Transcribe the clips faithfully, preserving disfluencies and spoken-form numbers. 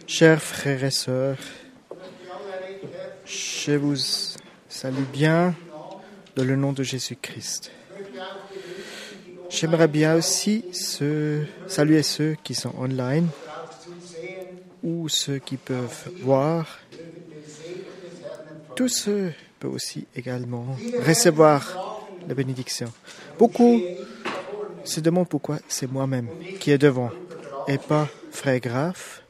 Chers frères et sœurs, je vous salue bien dans le nom de Jésus-Christ. J'aimerais bien aussi ceux, saluer ceux qui sont online ou ceux qui peuvent voir. Tous ceux peuvent aussi également recevoir la bénédiction. Beaucoup se demandent pourquoi c'est moi-même qui est devant et pas Frère Graf.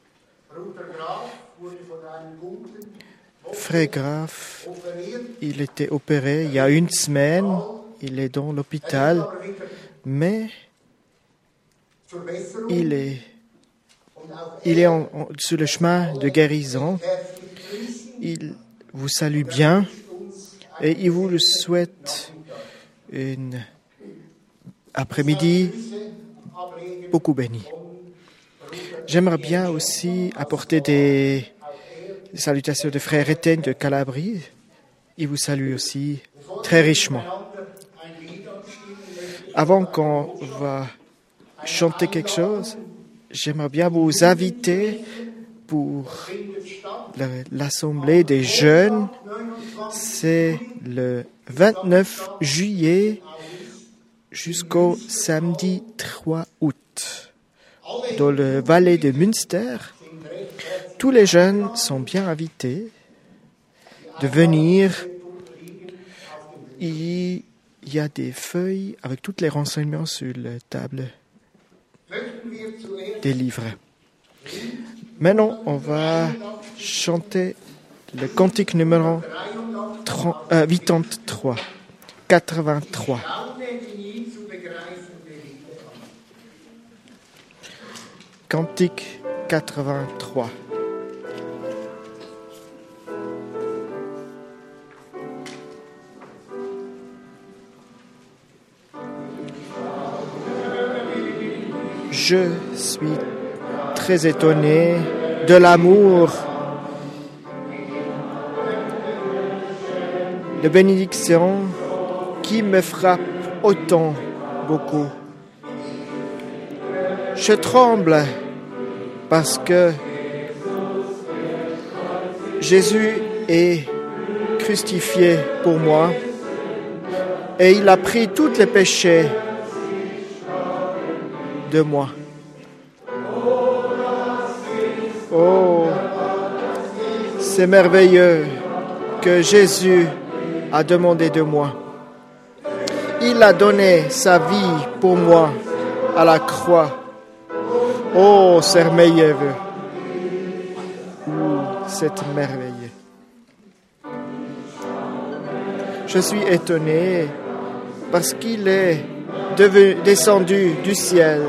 Frère Graf, il était opéré il y a une semaine, il est dans l'hôpital, mais il est, il est en, en, sur le chemin de guérison. Il vous salue bien et il vous souhaite une après-midi beaucoup bénie. J'aimerais bien aussi apporter des salutations de frère Étienne de Calabrie. Il vous salue aussi très richement. Avant qu'on va chanter quelque chose, j'aimerais bien vous inviter pour l'assemblée des jeunes. C'est le vingt-neuf juillet jusqu'au samedi trois août. Dans le Valais de Münster, tous les jeunes sont bien invités de venir. Il y a des feuilles avec tous les renseignements sur la table des livres. Maintenant, on va chanter le cantique numéro quatre-vingt-trois. quatre-vingt-trois. Cantique quatre-vingt-trois. Je suis très étonné de l'amour, de bénédiction qui me frappe autant beaucoup. Je tremble parce que Jésus est crucifié pour moi et il a pris tous les péchés de moi. Oh, c'est merveilleux que Jésus a demandé de moi. Il a donné sa vie pour moi à la croix. Oh, c'est merveilleux. C'est merveilleux. Je suis étonné parce qu'il est devenu, descendu du ciel.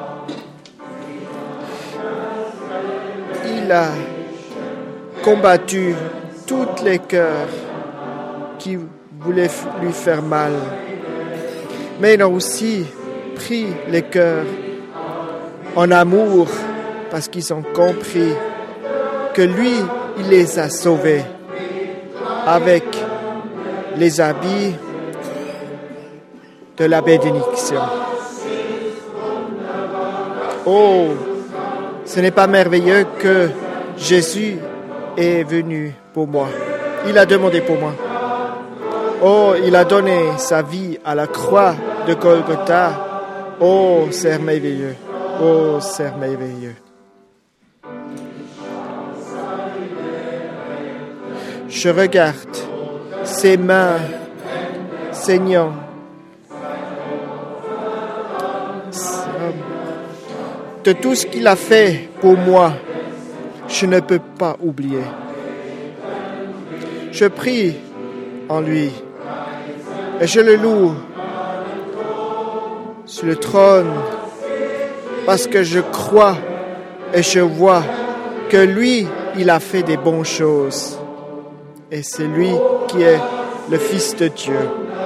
Il a combattu tous les cœurs qui voulaient lui faire mal. Mais il a aussi pris les cœurs en amour, parce qu'ils ont compris que lui, il les a sauvés avec les habits de la bénédiction. Oh, ce n'est pas merveilleux que Jésus est venu pour moi. Il a demandé pour moi. Oh, il a donné sa vie à la croix de Golgotha. Oh, c'est merveilleux. Oh, c'est merveilleux. Je regarde ses mains saignantes. De tout ce qu'il a fait pour moi, je ne peux pas oublier. Je prie en lui et je le loue sur le trône. Parce que je crois et je vois que lui, il a fait des bonnes choses. Et c'est lui qui est le Fils de Dieu.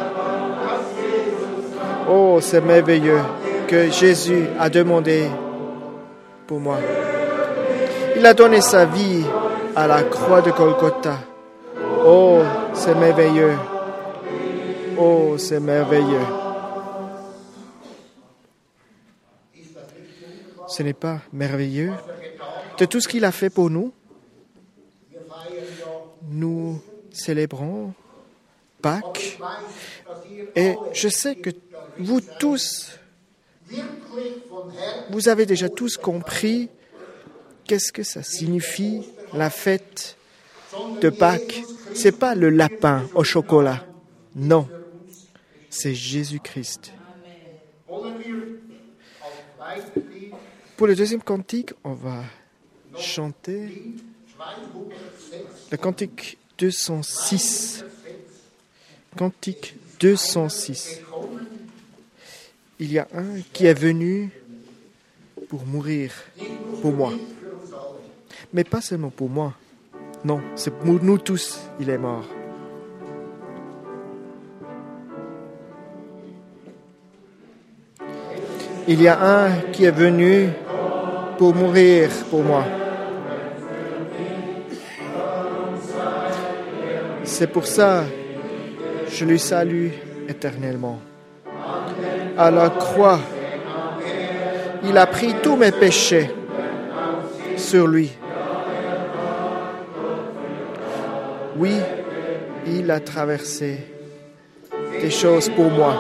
Oh, c'est merveilleux que Jésus a demandé pour moi. Il a donné sa vie à la croix de Golgotha. Oh, c'est merveilleux. Oh, c'est merveilleux. Ce n'est pas merveilleux de tout ce qu'il a fait pour nous. Nous célébrons Pâques et je sais que vous tous, vous avez déjà tous compris qu'est-ce que ça signifie la fête de Pâques. C'est pas le lapin au chocolat, non, c'est Jésus-Christ. Pour le deuxième cantique, on va chanter le cantique deux cent six. Cantique deux cent six. Il y a un qui est venu pour mourir pour moi. Mais pas seulement pour moi. Non, c'est pour nous tous, il est mort. Il y a un qui est venu pour mourir pour moi. C'est pour ça que je lui salue éternellement. À la croix, il a pris tous mes péchés sur lui. Oui, il a traversé des choses pour moi.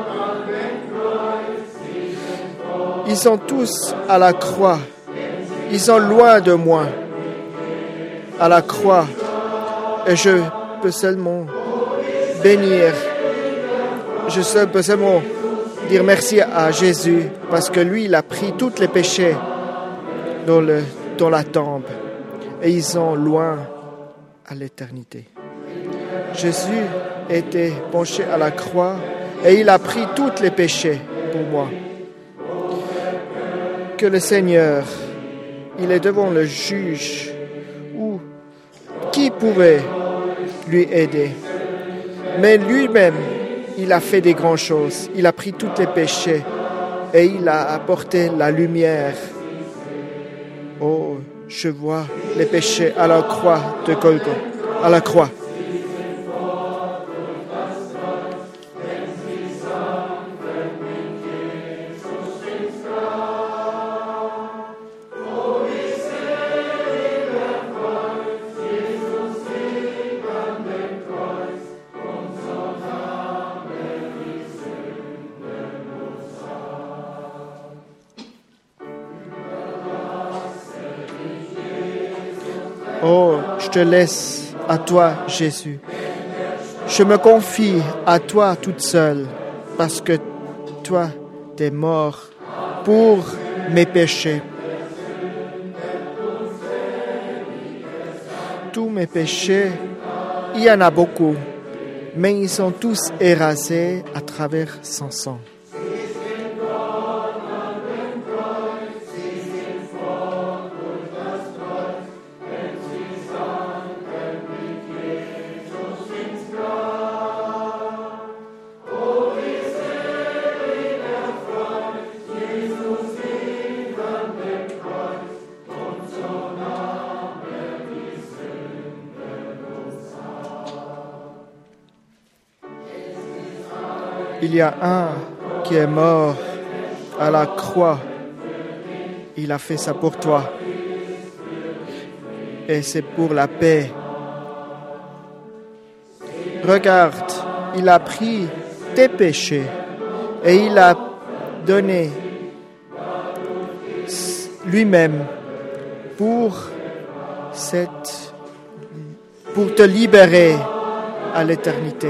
Ils sont tous à la croix. Ils sont loin de moi. À la croix. Et je peux seulement bénir. Je peux seulement dire merci à Jésus parce que lui, il a pris tous les péchés dans, le, dans la tombe. Et ils sont loin à l'éternité. Jésus était penché à la croix et il a pris tous les péchés pour moi. Que le Seigneur, il est devant le juge, ou qui pouvait lui aider. Mais lui-même, il a fait des grandes choses. Il a pris tous les péchés et il a apporté la lumière. Oh, je vois les péchés à la croix de Golgotha, à la croix. Oh, je te laisse à toi, Jésus. Je me confie à toi toute seule, parce que toi, t'es mort pour mes péchés. Tous mes péchés, il y en a beaucoup, mais ils sont tous érasés à travers son sang. Il y a un qui est mort à la croix. Il a fait ça pour toi. Et c'est pour la paix. Regarde, il a pris tes péchés et il a donné lui-même pour cette, pour te libérer à l'éternité.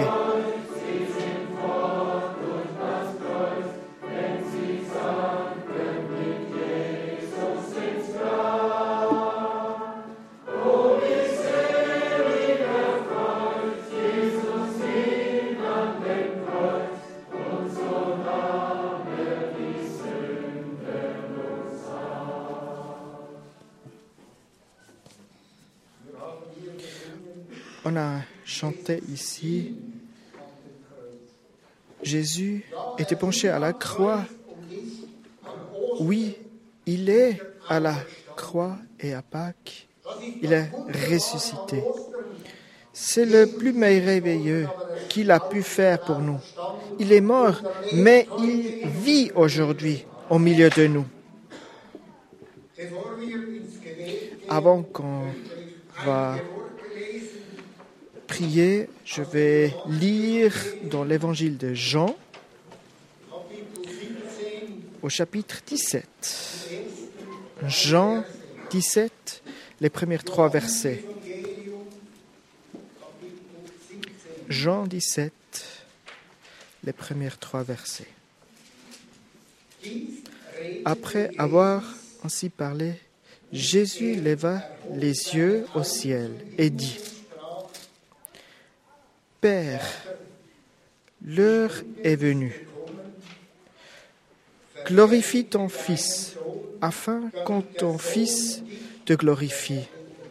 On a chanté ici, Jésus était penché à la croix. Oui, il est à la croix et à Pâques. Il est ressuscité. C'est le plus merveilleux qu'il a pu faire pour nous. Il est mort, mais il vit aujourd'hui au milieu de nous. avant qu'on va prier, je vais lire dans l'évangile de Jean, au chapitre dix-sept. Jean dix-sept, les premiers trois versets. Jean dix-sept, les premiers trois versets. Après avoir ainsi parlé, Jésus leva les yeux au ciel et dit : Père, l'heure est venue. Glorifie ton Fils, afin que ton Fils te glorifie.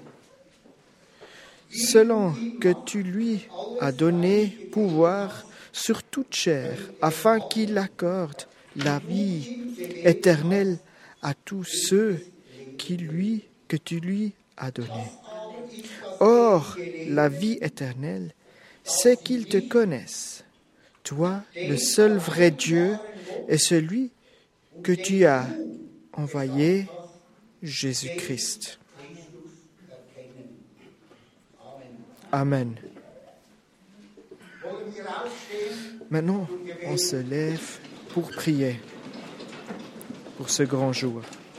Selon que tu lui as donné pouvoir sur toute chair, afin qu'il accorde la vie éternelle à tous ceux qui lui, que tu lui as donné. Or, la vie éternelle, c'est qu'ils te connaissent, toi, le seul vrai Dieu, et celui que tu as envoyé, Jésus-Christ. Amen. Maintenant, on se lève pour prier pour ce grand jour.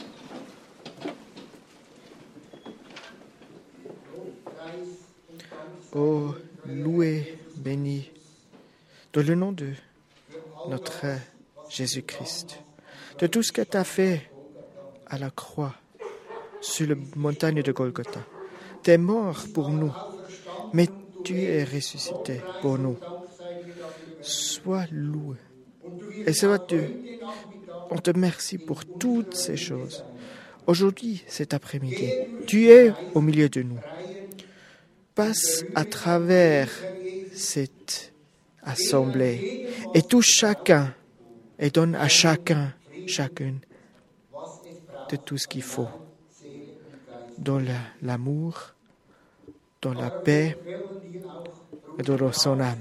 Oh, loué, béni, dans le nom de notre Jésus-Christ, de tout ce que tu as fait à la croix, sur la montagne de Golgotha. Tu es mort pour nous, mais tu es ressuscité pour nous. Sois loué. Et sois Dieu. On te remercie pour toutes ces choses. Aujourd'hui, cet après-midi, tu es au milieu de nous. Passe à travers cette assemblée et touche chacun et donne à chacun, chacune, de tout ce qu'il faut. Dans la, l'amour, dans la paix et dans son âme.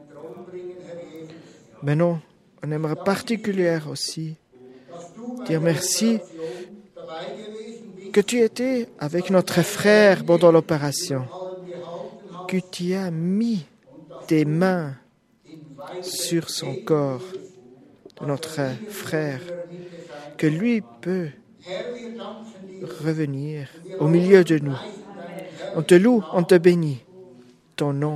Maintenant, on aimerait particulièrement aussi dire merci que tu étais avec notre frère pendant l'opération, que tu as mis tes mains sur son corps de notre frère, que lui peut revenir au milieu de nous. On te loue, on te bénit, ton nom.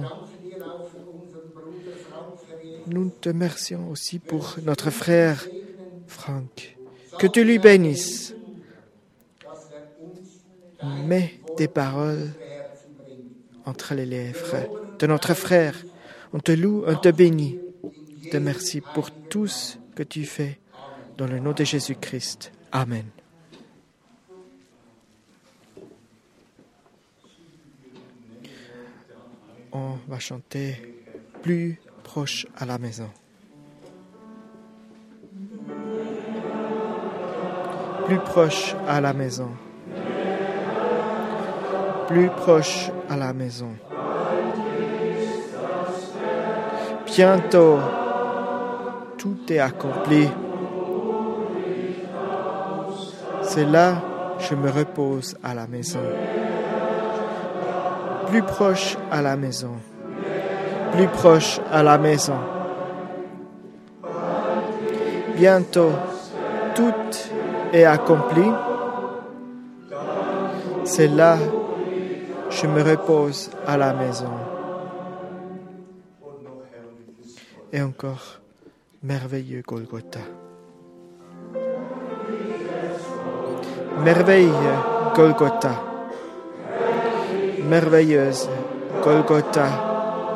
Nous te remercions aussi pour notre frère Franck. Que tu lui bénisses. Mets tes paroles entre les lèvres de notre frère. On te loue, on te bénit. On te remercie pour tout ce que tu fais. Dans le nom de Jésus-Christ. Amen. On va chanter plus proche à la maison. Plus proche à la maison. Plus proche à la maison. Bientôt, tout est accompli. C'est là que je me repose à la maison. Plus proche à la maison. Plus proche à la maison. Bientôt, tout est accompli. C'est là que je me repose à la maison. Et encore, merveilleux Golgotha. Merveilleux Golgotha. Merveilleuse Golgotha.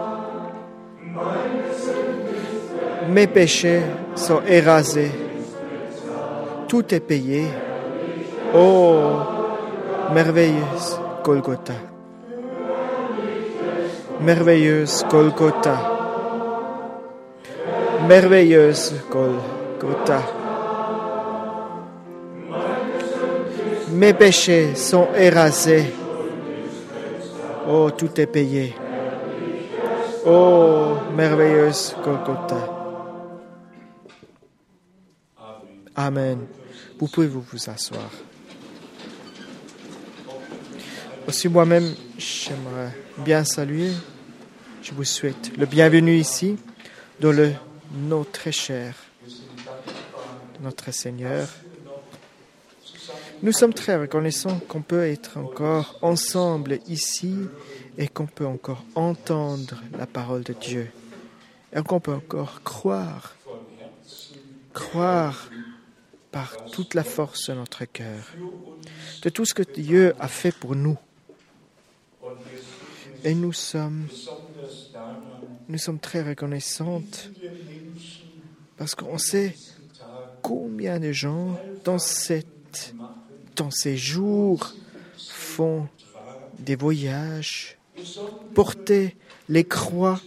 Mes péchés sont érasés. Tout est payé. Oh, merveilleuse Golgotha. Merveilleuse Golgotha. Merveilleuse Golgotha. Mes péchés sont érasés. Oh, tout est payé. Oh, merveilleuse Golgotha. Amen. Vous pouvez vous, vous asseoir. Aussi moi-même, j'aimerais bien saluer. Je vous souhaite le bienvenu ici, dans le nom très cher de notre Seigneur. Nous sommes très reconnaissants qu'on peut être encore ensemble ici et qu'on peut encore entendre la parole de Dieu. Et qu'on peut encore croire, croire par toute la force de notre cœur, de tout ce que Dieu a fait pour nous. Et nous sommes, nous sommes très reconnaissantes parce qu'on sait combien de gens dans, cette, dans ces jours font des voyages, porter les croix,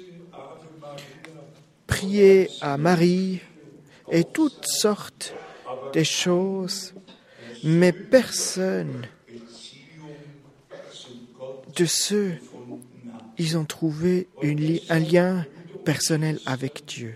prier à Marie et toutes sortes de choses, mais personne de ceux, ils ont trouvé une, un lien personnel avec Dieu.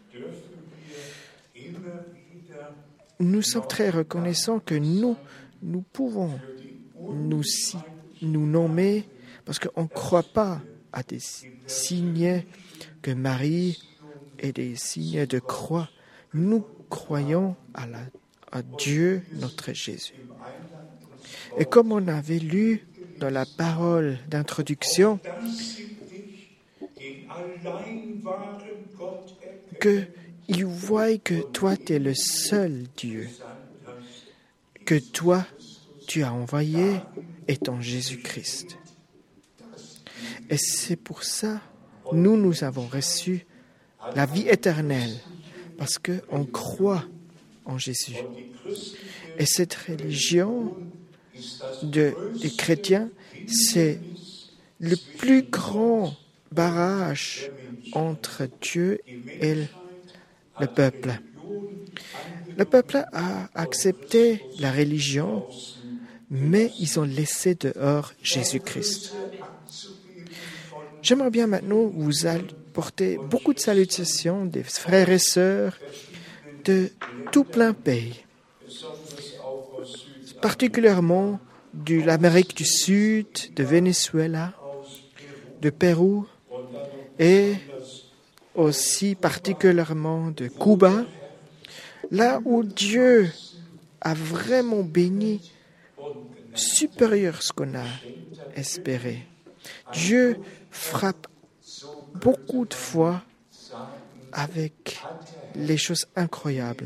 Nous sommes très reconnaissants que nous, nous pouvons nous, nous nommer parce qu'on ne croit pas à des signes que Marie et des signes de croix. Nous croyons à, la, à Dieu, notre Jésus. Et comme on avait lu dans la parole d'introduction, qu'il voit que toi, tu es le seul Dieu, que toi, tu as envoyé étant Jésus-Christ. Et c'est pour ça, nous, nous avons reçu la vie éternelle, parce qu'on croit en Jésus. Et cette religion de, des chrétiens, c'est le plus grand barrage entre Dieu et le, le peuple. Le peuple a accepté la religion, mais ils ont laissé dehors Jésus-Christ. J'aimerais bien maintenant vous apporter beaucoup de salutations des frères et sœurs de tout plein pays, particulièrement de l'Amérique du Sud, de Venezuela, de Pérou et aussi particulièrement de Cuba, là où Dieu a vraiment béni supérieur à ce qu'on a espéré. Dieu frappe beaucoup de fois avec les choses incroyables.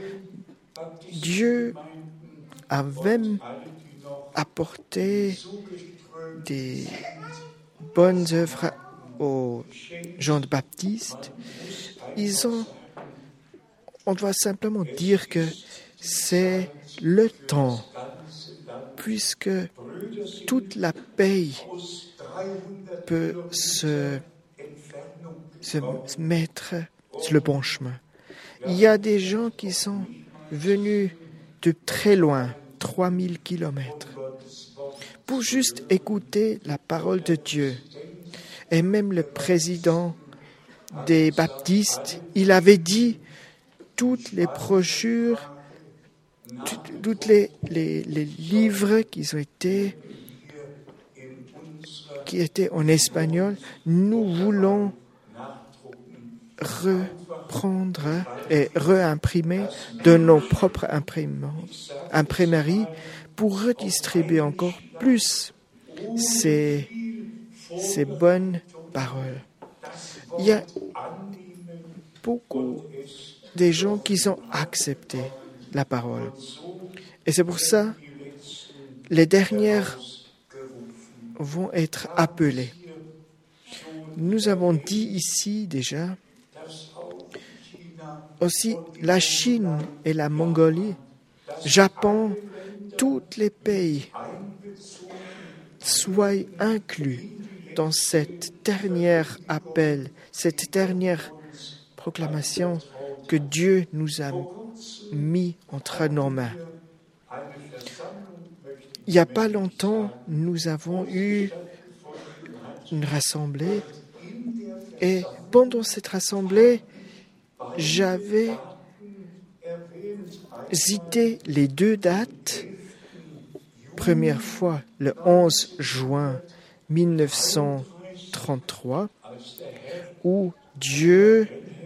Dieu a même apporté des bonnes œuvres aux Jean de Baptiste. Ils ont, on doit simplement dire que c'est le temps, puisque toute la paix peut se, se mettre sur le bon chemin. Il y a des gens qui sont venus de très loin, trois mille kilomètres, pour juste écouter la parole de Dieu. Et même le président des baptistes, il avait dit toutes les brochures, tous les, les, les livres qui ont été, qui étaient en espagnol, nous voulons reprendre et réimprimer de nos propres imprimeries pour redistribuer encore plus ces, ces bonnes paroles. Il y a beaucoup de gens qui ont accepté la parole. Et c'est pour ça que les dernières vont être appelées. Nous avons dit ici déjà, aussi la Chine et la Mongolie, Japon, tous les pays soient inclus dans cette dernière appel, cette dernière proclamation que Dieu nous a mis entre nos mains. Il n'y a pas longtemps, nous avons eu une rassemblée et pendant cette rassemblée, j'avais cité les deux dates première fois le onze juin mille neuf cent trente-trois, où Dieu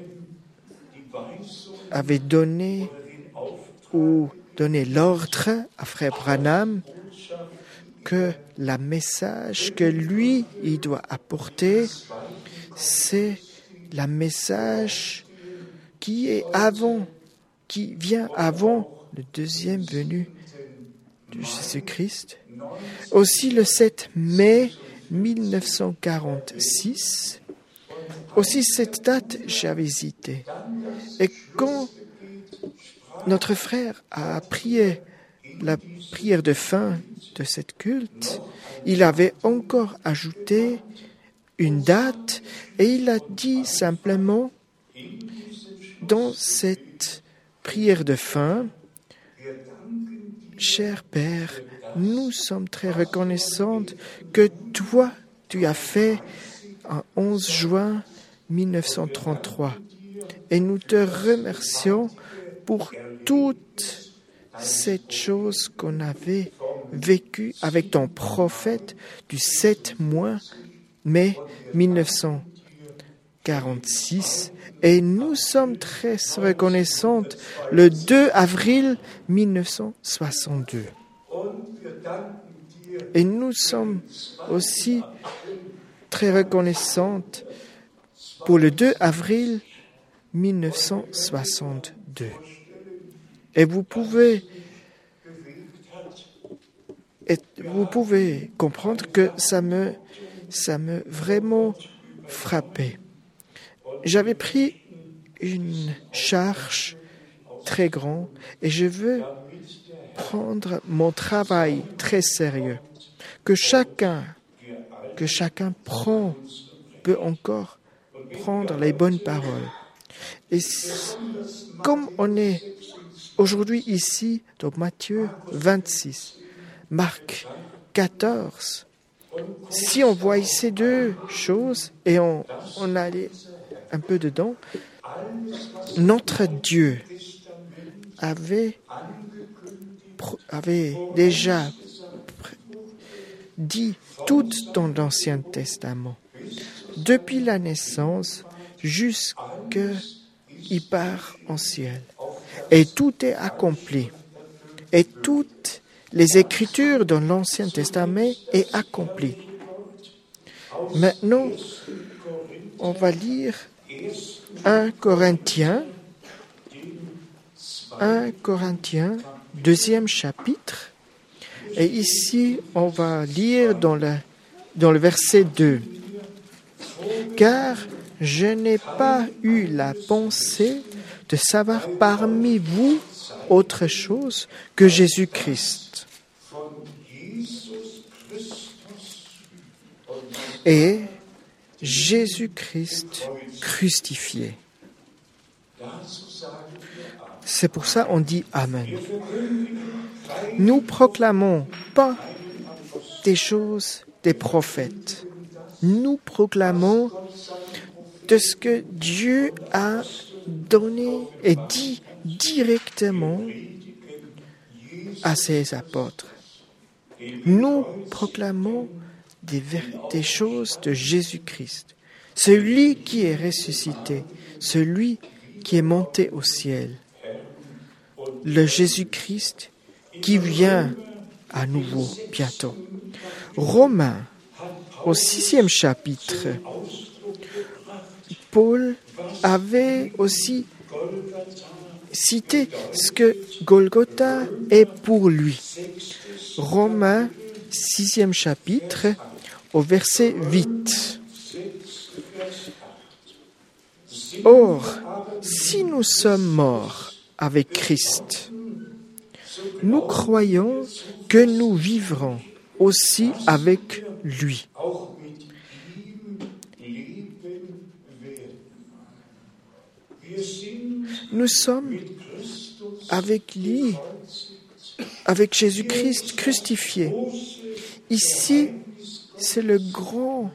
avait donné ou donné l'ordre à Frère Branham que le message que lui, il doit apporter, c'est le message qui est avant, qui vient avant le deuxième venu de Jésus-Christ. Aussi le sept mai mille neuf cent quarante-six, aussi cette date, j'avais hésité. Et quand notre frère a prié la prière de fin de cette culte, il avait encore ajouté une date et il a dit simplement dans cette prière de fin, « Cher Père, nous sommes très reconnaissants que toi, tu as fait en onze juin mille neuf cent trente-trois et nous te remercions pour toute cette chose qu'on avait vécue avec ton prophète du sept mai mille neuf cent quarante-six et nous sommes très reconnaissants le deux avril mille neuf cent soixante-deux. Et nous sommes aussi très reconnaissants pour le deux avril mille neuf cent soixante-deux. Et vous pouvez, et vous pouvez comprendre que ça me, ça me vraiment frappé. J'avais pris une charge très grande et je veux prendre mon travail très sérieux. Que chacun, que chacun prend, peut encore prendre les bonnes paroles. Et comme on est aujourd'hui ici, dans Matthieu vingt-six, Marc quatorze, si on voit ces deux choses et on, on allait un peu dedans, notre Dieu avait, avait déjà dit tout dans l'Ancien Testament, depuis la naissance jusqu'il part en ciel. Et tout est accompli. Et toutes les Écritures dans l'Ancien Testament est accompli. Maintenant, on va lire un Corinthiens, un Corinthiens, deuxième chapitre. Et ici, on va lire dans le, dans le verset deux. Car je n'ai pas eu la pensée de savoir parmi vous autre chose que Jésus-Christ. Et Jésus-Christ crucifié. C'est pour ça qu'on dit Amen. Nous proclamons pas des choses des prophètes. Nous proclamons de ce que Dieu a donné et dit directement à ses apôtres. Nous proclamons des, des choses de Jésus-Christ, celui qui est ressuscité, celui qui est monté au ciel, le Jésus-Christ qui vient à nouveau bientôt. Romains, au sixième chapitre, Paul avait aussi cité ce que Golgotha est pour lui. Romains, sixième chapitre, au verset huit. Or, si nous sommes morts avec Christ, nous croyons que nous vivrons aussi avec lui. Nous sommes avec lui, avec Jésus-Christ crucifié. Ici, c'est le grand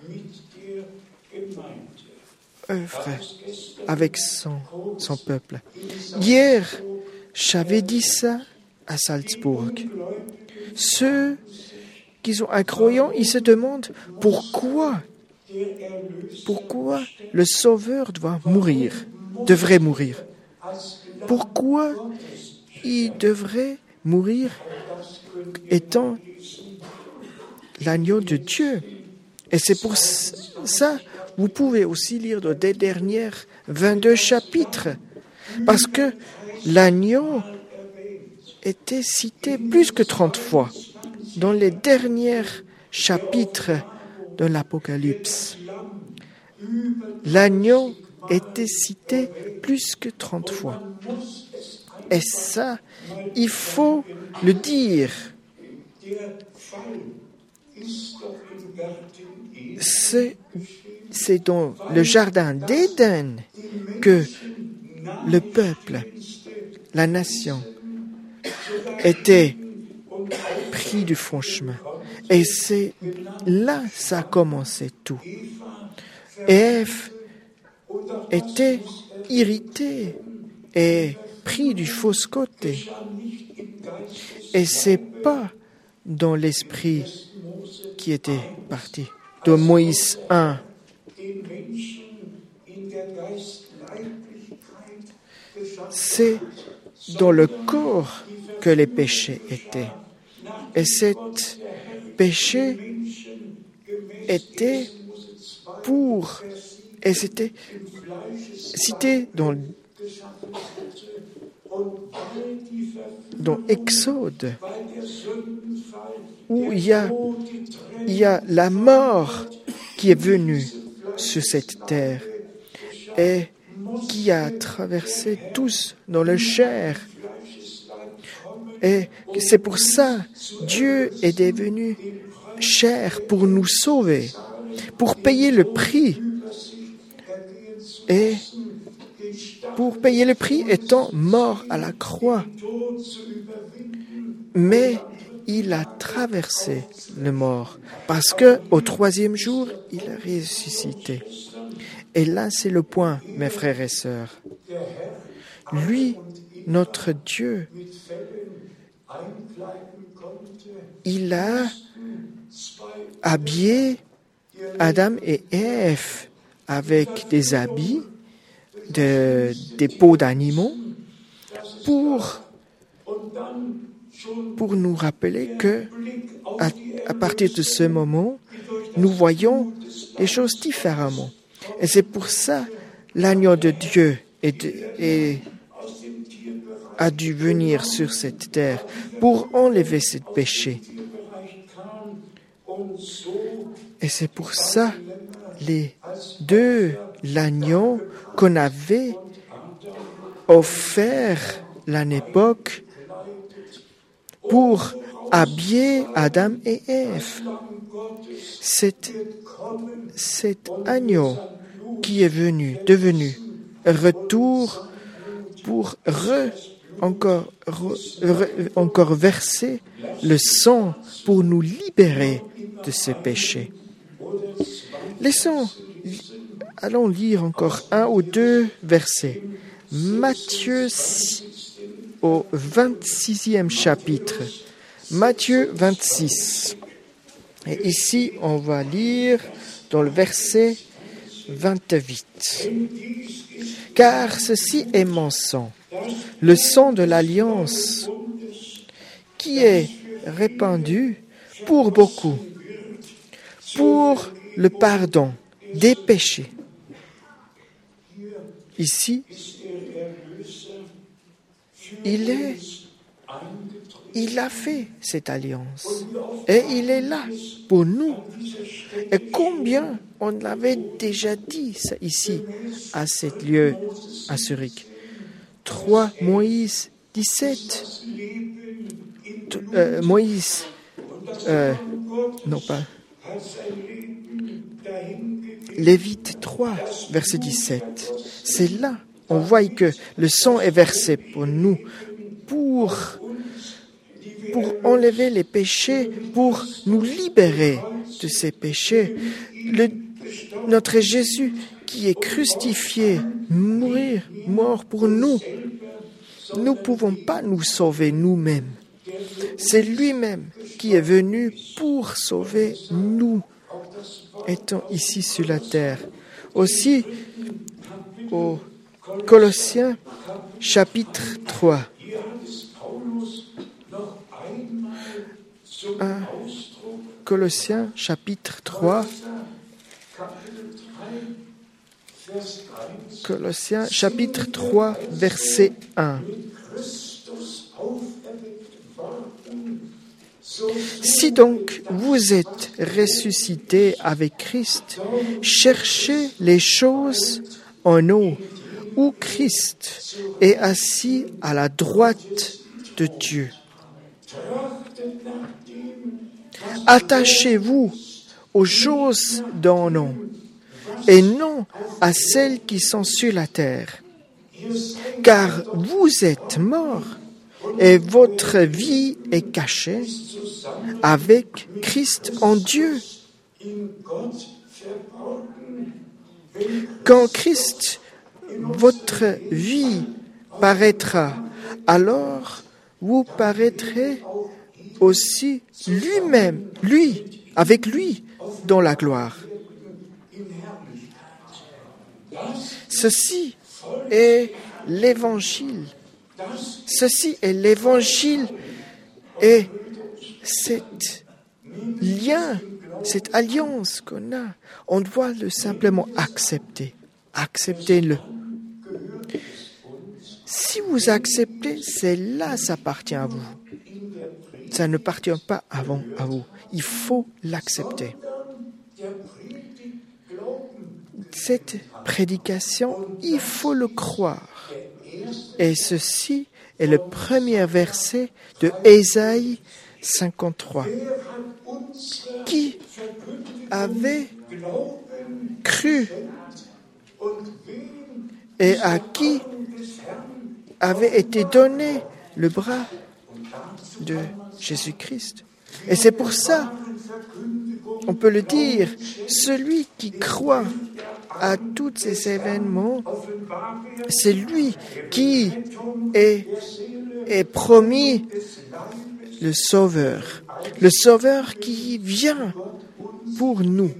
œuvre avec son, son peuple. Hier, j'avais dit ça à Salzbourg. Ceux qui sont incroyants, ils se demandent pourquoi, pourquoi le Sauveur doit mourir, devrait mourir. Pourquoi il devrait mourir étant l'agneau de Dieu. Et c'est pour ça, vous pouvez aussi lire dans les derniers vingt-deux chapitres, parce que l'agneau était cité plus que trente fois dans les derniers chapitres de l'Apocalypse. L'agneau était cité plus que trente fois. Et ça, il faut le dire. C'est, c'est dans le jardin d'Éden que le peuple, la nation, était pris du fond chemin. Et c'est là que ça a commencé tout. Ève était irritée et pris du faux côté. Et c'est pas dans l'esprit qui était parti. De Moïse un. C'est dans le corps que les péchés étaient. Et cet péché était pour, et c'était cité dans, dans Exode, où il y a, il y a la mort qui est venue sur cette terre et qui a traversé tous dans le chair. Et c'est pour ça que Dieu est devenu chair pour nous sauver, pour payer le prix. Et pour payer le prix étant mort à la croix. Mais il a traversé le mort parce que au troisième jour, il a ressuscité. Et là, c'est le point, mes frères et sœurs. Lui, notre Dieu, il a habillé Adam et Ève avec des habits, de, des peaux d'animaux, pour, pour nous rappeler que à, à partir de ce moment, nous voyons les choses différemment. Et c'est pour ça l'agneau de Dieu est, est, a dû venir sur cette terre pour enlever ce péché. Et c'est pour ça les deux l'agneau qu'on avait offert l'année époque pour habiller Adam et Ève. Cet, cet agneau qui est venu, devenu retour pour re, encore, re, re, encore verser le sang pour nous libérer de ce péché. Laissons, allons lire encore un ou deux versets. Matthieu au vingt-sixième chapitre. Matthieu vingt-six. Et ici, on va lire dans le verset vingt-huit. Car ceci est mon sang, le sang de l'alliance, qui est répandu pour beaucoup, pour le pardon des péchés. Ici, il est, il a fait cette alliance et il est là pour nous. Et combien on l'avait déjà dit ça ici à cet lieu à Zurich. trois Moïse dix-sept. Euh, Moïse, euh, non pas. Lévite trois, verset dix-sept. C'est là, on voit que le sang est versé pour nous, pour, pour enlever les péchés, pour nous libérer de ces péchés. Le, notre Jésus qui est crucifié, mourir, mort pour nous. Nous ne pouvons pas nous sauver nous-mêmes. C'est lui-même qui est venu pour sauver nous, étant ici sur la terre. Aussi, au Colossiens chapitre trois. un Colossiens chapitre trois. Colossiens chapitre trois, verset un. Si donc vous êtes ressuscités avec Christ, cherchez les choses en haut, où Christ est assis à la droite de Dieu. Attachez-vous aux choses d'en haut, et non à celles qui sont sur la terre. Car vous êtes morts, et votre vie est cachée avec Christ en Dieu. Quand Christ, votre vie, paraîtra, alors vous paraîtrez aussi lui-même, lui, avec lui, dans la gloire. Ceci est l'évangile. Ceci est l'évangile et cet lien, cette alliance qu'on a, on doit le simplement accepter. Acceptez-le. Si vous acceptez, c'est là, ça appartient à vous. Ça ne appartient pas avant à vous. Il faut l'accepter. Cette prédication, il faut le croire. Et ceci est le premier verset de Ésaïe cinquante-trois. Qui avait cru et à qui avait été donné le bras de Jésus-Christ. Et c'est pour ça, on peut le dire, celui qui croit à tous ces événements, c'est lui qui est, est promis le Sauveur. Le Sauveur qui vient pour nous,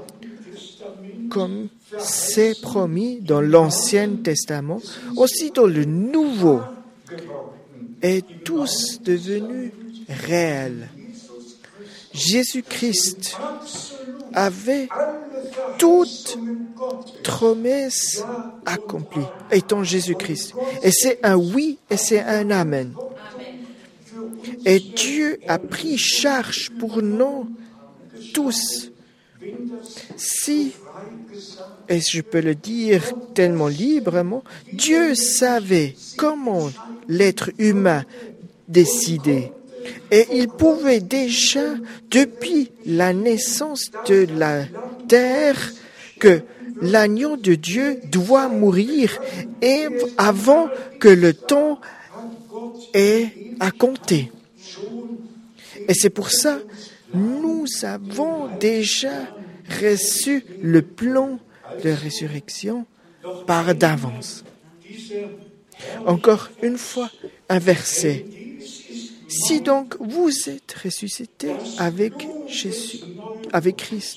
comme c'est promis dans l'Ancien Testament, aussi dans le Nouveau, est tous devenus réels. Jésus-Christ avait toute promesse accomplie, étant Jésus-Christ. Et c'est un oui et c'est un amen. Et Dieu a pris charge pour nous tous. Si, et je peux le dire tellement librement, Dieu savait comment l'être humain décidait. Et il pouvait déjà, depuis la naissance de la terre, que l'agneau de Dieu doit mourir et avant que le temps ait à compter. Et c'est pour ça que nous avons déjà reçu le plan de résurrection par d'avance. Encore une fois, un verset. Si donc vous êtes ressuscités avec Jésus, avec Christ,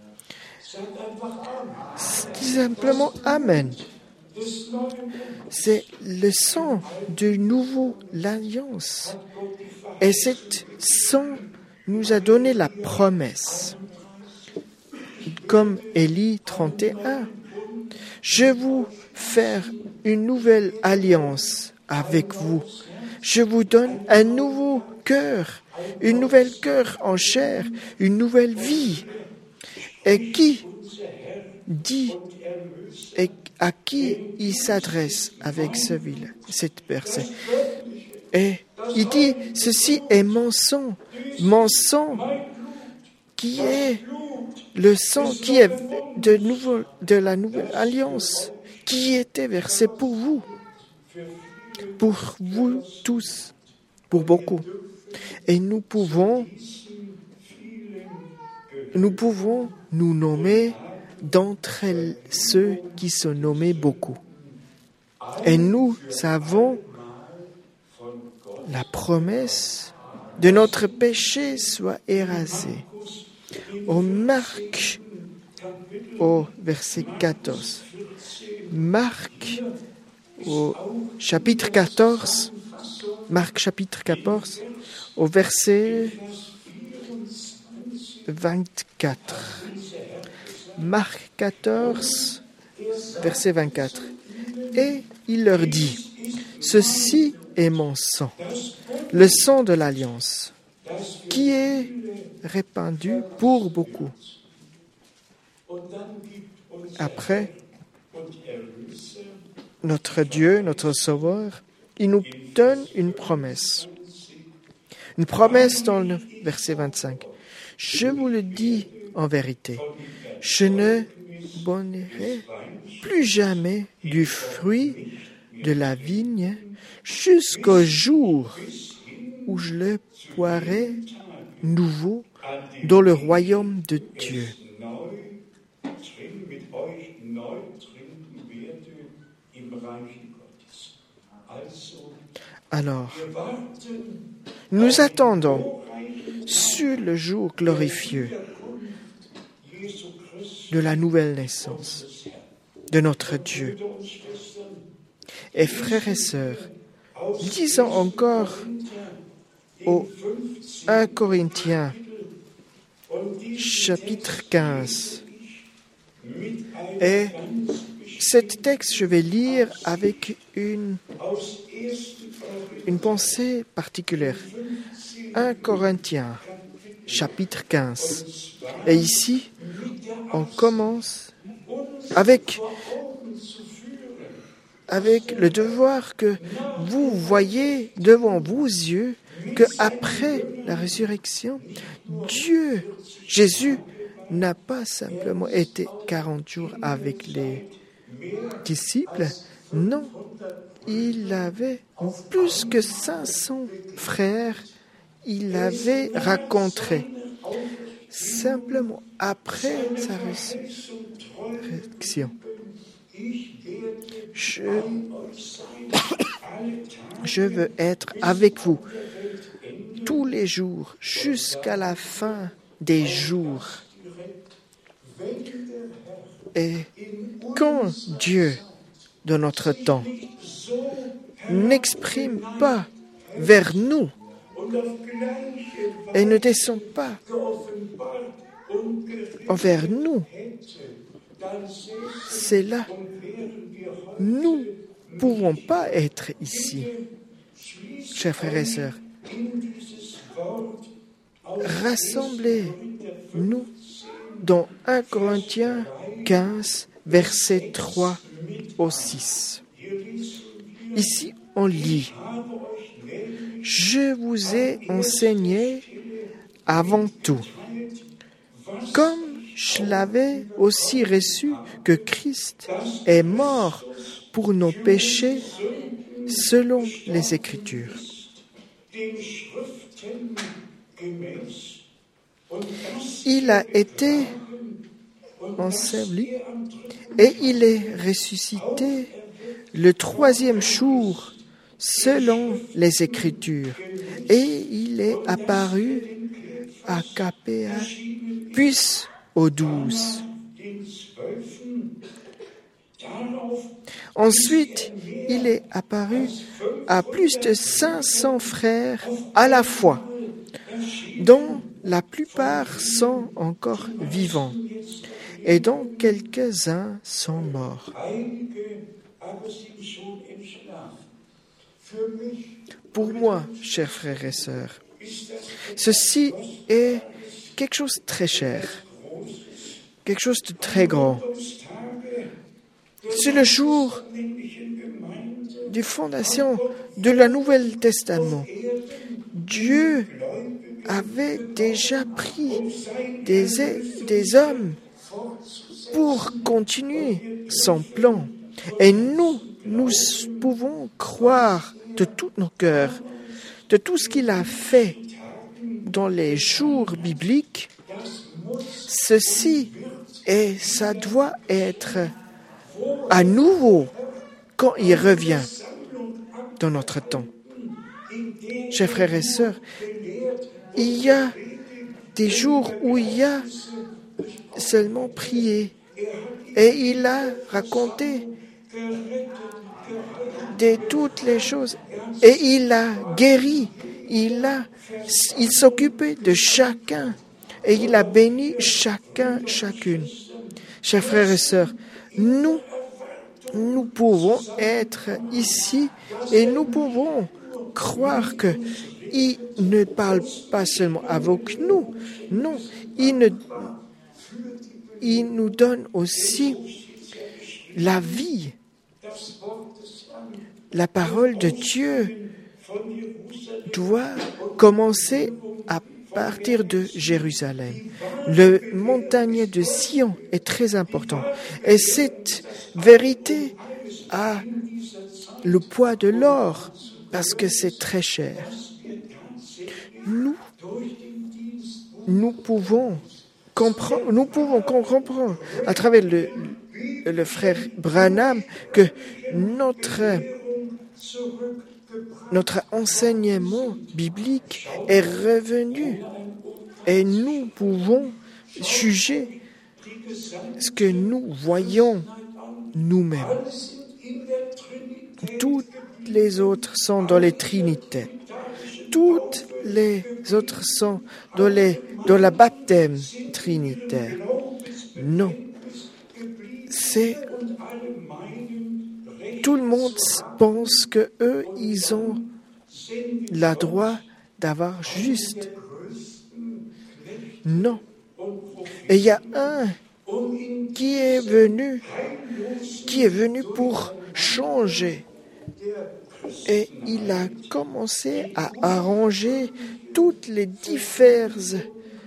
dis simplement Amen. C'est le sang de nouveau l'alliance. Et cet sang nous a donné la promesse. Comme Élie trente et un, je vous faire une nouvelle alliance avec vous. Je vous donne un nouveau cœur, une nouvelle cœur en chair, une nouvelle vie. Et qui dit, et à qui il s'adresse avec ce cette verset. Et il dit, ceci est mon sang, mon sang qui est le sang qui est de, nouveau, de la nouvelle alliance, qui était versé pour vous, pour vous tous, pour beaucoup. Et nous pouvons, nous pouvons nous nommer d'entre ceux qui sont nommés beaucoup. Et nous avons la promesse de notre péché soit érasé. Au Marc, au verset quatorze. Marc, au chapitre quatorze. Marc, chapitre quatorze, au verset vingt-quatre. Marc quatorze, verset vingt-quatre. Et il leur dit, « Ceci est mon sang, le sang de l'alliance, qui est répandu pour beaucoup. » Après, notre Dieu, notre Sauveur, il nous donne une promesse. Une promesse dans le verset vingt-cinq. « Je vous le dis en vérité, je ne boirai plus jamais du fruit de la vigne jusqu'au jour où je le boirai nouveau dans le royaume de Dieu. » Alors, nous attendons sur le jour glorifieux de la nouvelle naissance de notre Dieu. Et frères et sœurs, lisons encore au premier Corinthiens, chapitre quinze. Et cet texte, je vais lire avec une, une pensée particulière. premier Corinthiens, chapitre quinze. Et ici, on commence avec, avec le devoir que vous voyez devant vos yeux qu'après la résurrection, Dieu, Jésus, n'a pas simplement été quarante jours avec les disciples. Non, il avait plus que cinq cents frères. Il avait rencontré. Simplement après sa résurrection. Je, je veux être avec vous tous les jours jusqu'à la fin des jours. Et quand Dieu, dans notre temps, n'exprime pas vers nous et ne descend pas envers nous, c'est là, nous ne pouvons pas être ici. Chers frères et sœurs, rassemblez-nous dans premier Corinthiens quinze, versets trois au six. Ici, on lit « Je vous ai enseigné avant tout, comme je l'avais aussi reçu, que Christ est mort pour nos péchés selon les Écritures. Il a été enseveli et il est ressuscité le troisième jour selon les Écritures. Et il est apparu à Capéa, puis aux douze. Ensuite, il est apparu à plus de cinq cents frères à la fois, dont la plupart sont encore vivants et dont quelques-uns sont morts. Pour moi, chers frères et sœurs, ceci est quelque chose de très cher, quelque chose de très grand. C'est le jour de fondation de la Nouvelle Testament. Dieu avait déjà pris des, des hommes pour continuer son plan. Et nous, nous pouvons croire de tout nos cœurs, de tout ce qu'il a fait dans les jours bibliques. Ceci, et ça doit être à nouveau quand il revient dans notre temps. Chers frères et sœurs, il y a des jours où il y a seulement prié. Et il a raconté de toutes les choses. Et il a guéri. Il a, il s'occupait de chacun. Et il a béni chacun, chacune. Chers frères et sœurs, nous, nous pouvons être ici et nous pouvons croire que il ne parle pas seulement avec nous. Non, il, ne, il nous donne aussi la vie. La parole de Dieu doit commencer à partir de Jérusalem. Le montagne de Sion est très important. Et cette vérité a le poids de l'or parce que c'est très cher. Nous, nous pouvons comprendre, nous pouvons comprendre à travers le, le frère Branham que notre Notre enseignement biblique est revenu et nous pouvons juger ce que nous voyons nous-mêmes. Toutes les autres sont dans les trinités. Toutes les autres sont dans, les, dans la baptême trinitaire. Non. C'est Tout le monde pense que eux, ils ont le droit d'avoir juste. Non. Et il y a un qui est venu, qui est venu pour changer. Et il a commencé à arranger toutes les diverses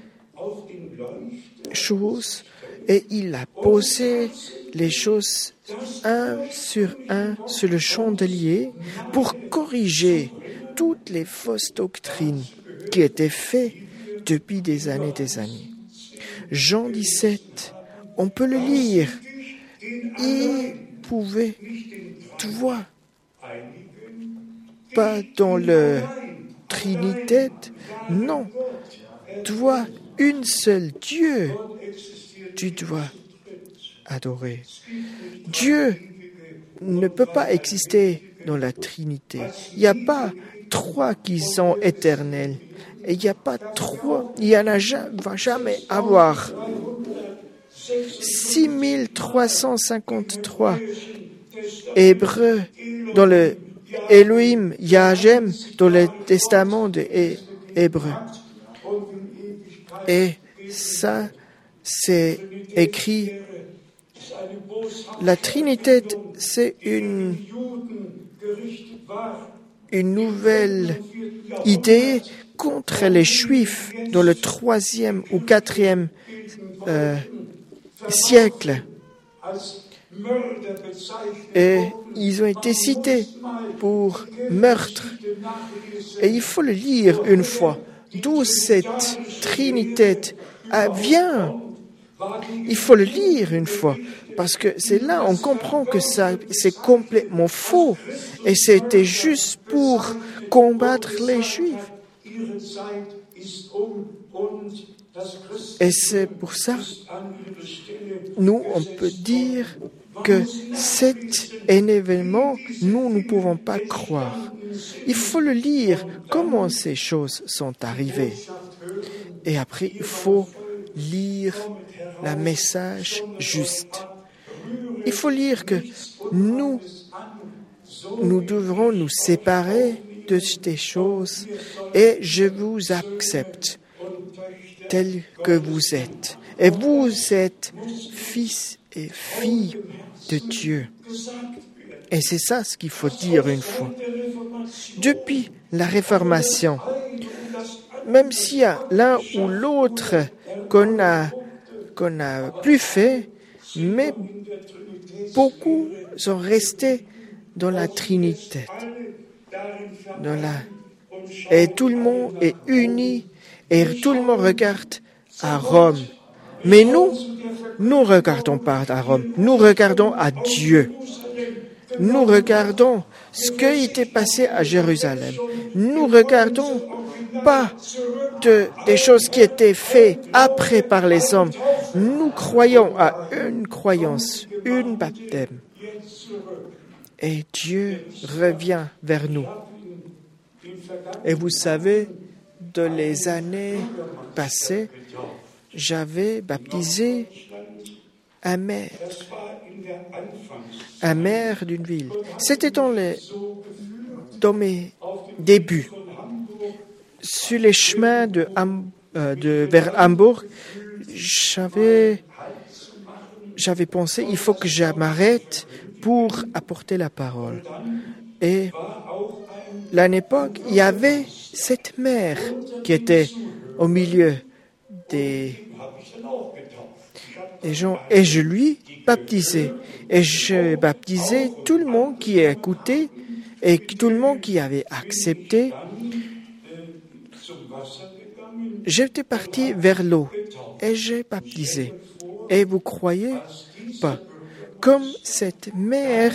choses et il a posé les choses un sur un sur le chandelier pour corriger toutes les fausses doctrines qui étaient faites depuis des années et des années. Jean dix-sept, on peut le lire. Il pouvait, tu vois, pas dans le Trinité, non, tu vois, une seule Dieu, tu dois adorer. Dieu ne peut pas exister dans la Trinité. Il n'y a pas trois qui sont éternels. Et il n'y a pas trois, il n'y en a jamais, va jamais avoir. six mille trois cent cinquante-trois Hébreux dans le Elohim Yahem dans le testament de Hébreux. Et ça, c'est écrit. La Trinité, c'est une, une nouvelle idée contre les Juifs dans le troisième ou quatrième euh, siècle. Et ils ont été cités pour meurtre. Et il faut le lire une fois. D'où cette Trinité vient. Il faut le lire une fois. Parce que c'est là on comprend que ça, c'est complètement faux. Et c'était juste pour combattre les Juifs. Et c'est pour ça, nous, on peut dire que cet événement, nous ne pouvons pas croire. Il faut le lire, comment ces choses sont arrivées. Et après, il faut lire le message juste. Il faut lire que nous, nous devrons nous séparer de ces choses et je vous accepte tel que vous êtes. Et vous êtes fils et filles de Dieu. Et c'est ça ce qu'il faut dire une fois. Depuis la Réformation, même s'il y a l'un ou l'autre qu'on a, qu'on a plus fait, mais beaucoup sont restés dans la Trinité. Dans la... Et tout le monde est uni et tout le monde regarde à Rome. Mais nous, nous ne regardons pas à Rome, nous regardons à Dieu. Nous regardons ce qui était passé à Jérusalem. Nous regardons pas de, des choses qui étaient faites après par les hommes. Nous croyons à une croyance, une baptême. Et Dieu revient vers nous. Et vous savez, de les années passées, j'avais baptisé un maire, un maire d'une ville. C'était dans, les, dans mes débuts. Sur les chemins de, euh, de, vers Hambourg, j'avais, j'avais pensé, il faut que je m'arrête pour apporter la parole. Et à l'époque, il y avait cette mère qui était au milieu des, des gens. Et je lui baptisais. Et je baptisais tout le monde qui écoutait et tout le monde qui avait accepté. J'étais parti vers l'eau et j'ai baptisé. Et vous croyez pas, comme cette mère,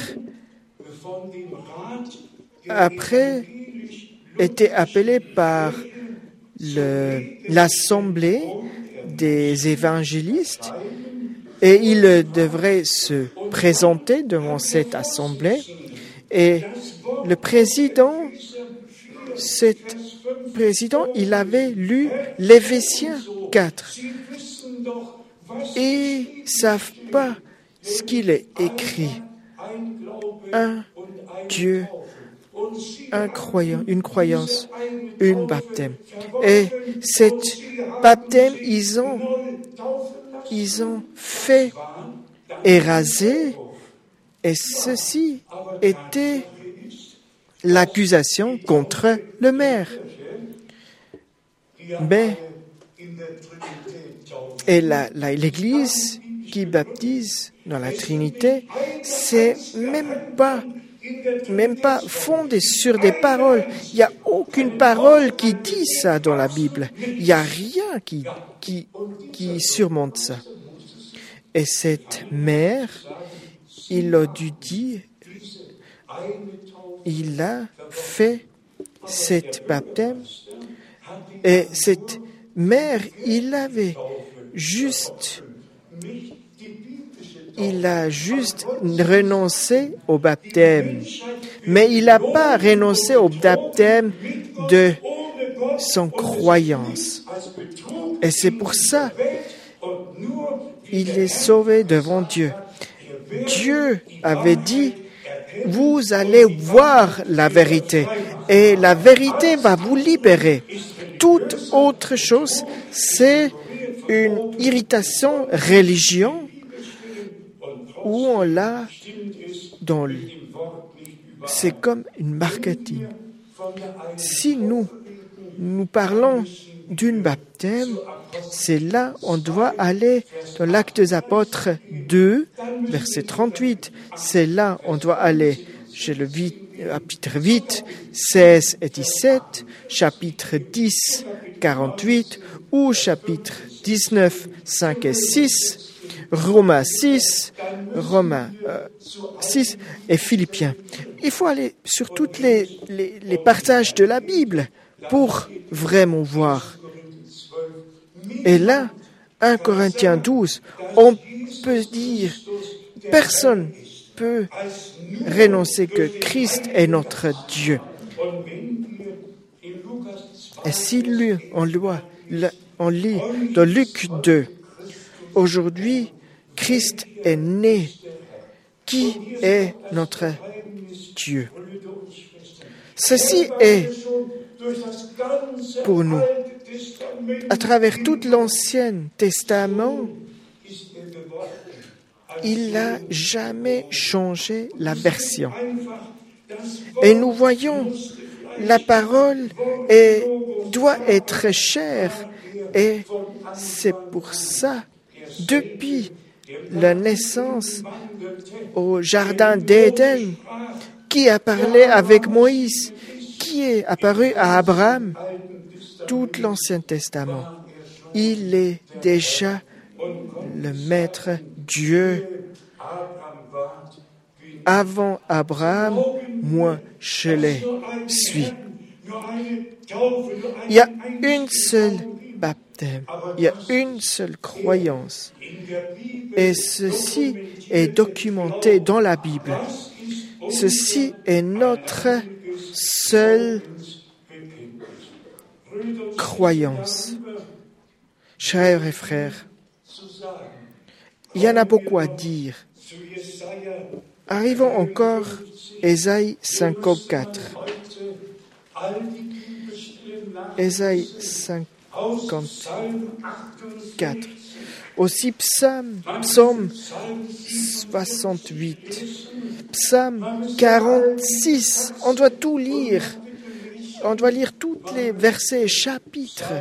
après, était appelée par le, l'assemblée des évangélistes et il devrait se présenter devant cette assemblée. Et le président, cet président, il avait lu l'Éphésiens quatre. Et ils ne savent pas ce qu'il est écrit. Un Dieu, un croyant, une croyance, une baptême. Et cette baptême, ils ont, ils ont fait éraser, et ceci était l'accusation contre le maire. Mais, et la, la, l'Église qui baptise dans la Trinité, c'est même pas, même pas fondé sur des paroles. Il n'y a aucune parole qui dit ça dans la Bible. Il n'y a rien qui, qui, qui surmonte ça. Et cette mère, il a dû dire, il a fait cette baptême. Et cette mère, il avait juste, il a juste renoncé au baptême. Mais il n'a pas renoncé au baptême de son croyance. Et c'est pour ça qu'il est sauvé devant Dieu. Dieu avait dit, vous allez voir la vérité et la vérité va vous libérer. Toute autre chose, c'est une irritation religion où on l'a dans le... C'est comme une marketing. Si nous, nous parlons d'une baptême, c'est là on doit aller dans l'Actes des Apôtres deux, verset trente-huit. C'est là on doit aller chez le chapitre huit, seize et dix-sept, chapitre dix, quarante-huit, ou chapitre dix-neuf, cinq et six, Romains six, Romains euh, six et Philippiens. Il faut aller sur tous les, les, les passages de la Bible pour vraiment voir. Et là, un Corinthiens douze, on peut dire, personne peut renoncer que Christ est notre Dieu. Et si lui, on, doit, on lit dans Luc deux, aujourd'hui, Christ est né. Qui est notre Dieu? Ceci est pour nous. À travers tout l'Ancien Testament, il n'a jamais changé la version. Et nous voyons, la parole est, doit être chère. Et c'est pour ça, depuis la naissance au jardin d'Éden, qui a parlé avec Moïse, qui est apparu à Abraham, tout l'Ancien Testament. Il est déjà le Maître Dieu. Avant Abraham, moi, je le suis. Il y a une seule baptême, il y a une seule croyance. Et ceci est documenté dans la Bible. Ceci est notre seule croyance. Chers et frères, il y en a beaucoup à dire. Arrivons encore à Ésaïe cinquante-quatre. Ésaïe cinquante-quatre. Aussi psaume, psaume soixante-huit. Psaume quarante-six. On doit tout lire. On doit lire tous les versets et chapitres.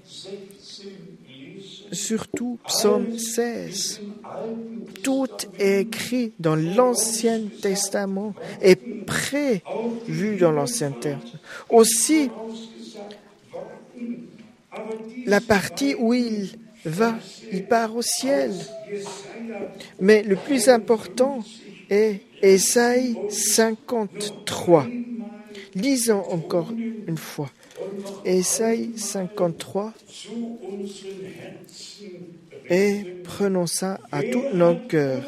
Surtout psaume seize. Tout est écrit dans l'Ancien Testament et prévu dans l'Ancien Testament. Aussi, la partie où il va, il part au ciel. Mais le plus important est Ésaïe cinquante-trois. Lisons encore une fois. Ésaïe cinquante-trois. Et prenons ça à tous nos cœurs.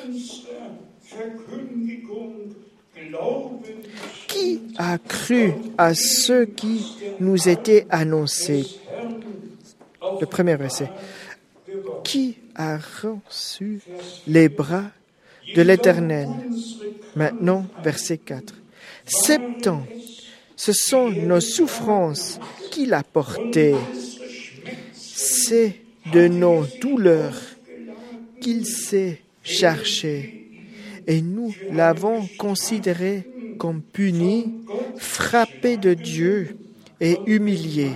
Qui a cru à ce qui nous était annoncé? Le premier verset. Qui a reçu les bras de l'Éternel? Maintenant, verset quatre. Septembre, ce sont nos souffrances qu'il a portées. C'est de nos douleurs qu'il s'est chargé. Et nous l'avons considéré comme puni, frappé de Dieu et humilié.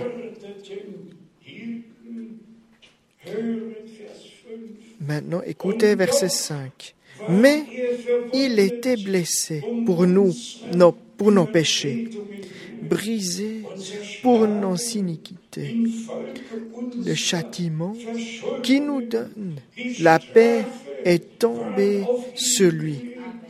Maintenant, écoutez verset cinq. Mais il était blessé pour nous, nos, pour nos péchés, brisé pour nos iniquités. Le châtiment qui nous donne la paix est tombé sur lui.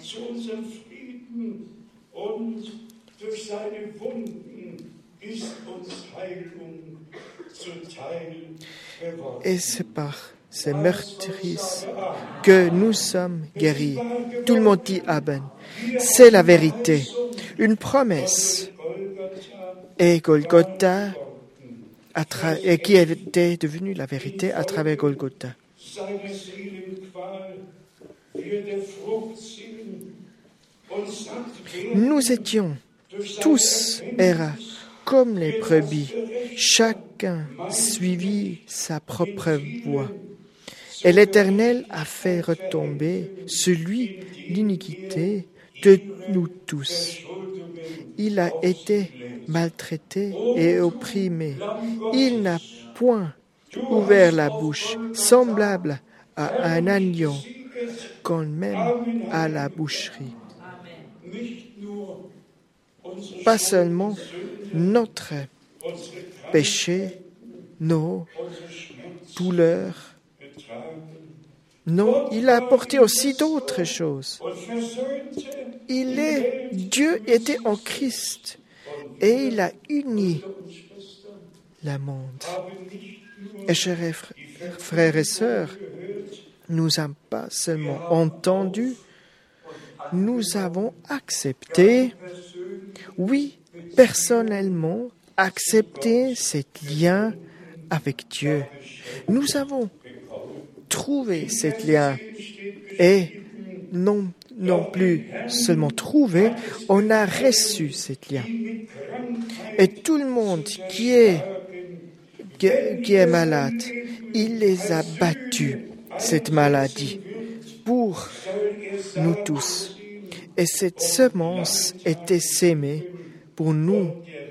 Et c'est par ces meurtrices que nous sommes guéris. Tout le monde dit Amen. C'est la vérité. Une promesse. Et Golgotha, à tra- et qui était devenue la vérité à travers Golgotha. Nous étions tous errants comme les brebis. Chacun suivit sa propre voie. Et l'Éternel a fait retomber sur lui l'iniquité de nous tous. Il a été maltraité et opprimé. Il n'a point ouvert la bouche, semblable à un agneau qu'on mène à la boucherie. Pas seulement notre péché, nos douleurs. Non, il a apporté aussi d'autres choses. Il est, Dieu était en Christ et il a uni le monde. Et chers frères et sœurs, nous n'avons pas seulement entendu, nous avons accepté, oui, personnellement, accepté ce lien avec Dieu. Nous avons trouvé ce lien et non, non plus seulement trouvé, on a reçu ce lien. Et tout le monde qui est, qui, qui est malade, il les a battus, cette maladie, pour nous tous. Et cette semence était sémée pour nous.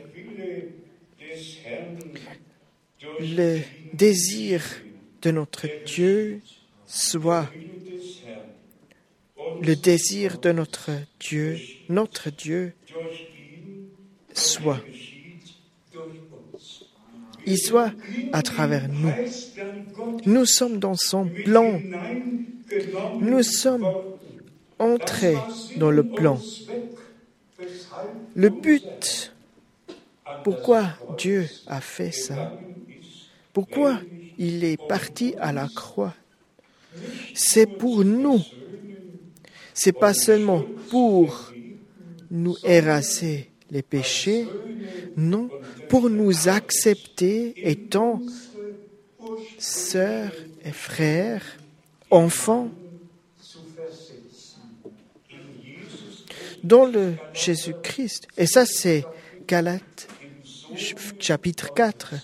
Le désir de notre Dieu soit le désir de notre Dieu, notre Dieu soit. Il soit à travers nous. Nous sommes dans son plan. Nous sommes entrés dans le plan. Le but Pourquoi Dieu a fait ça? Pourquoi il est parti à la croix? C'est pour nous. C'est pas seulement pour nous éraser les péchés, non, pour nous accepter étant sœurs et frères, enfants. Dans le Jésus-Christ. Et ça, c'est Galates chapitre quatre.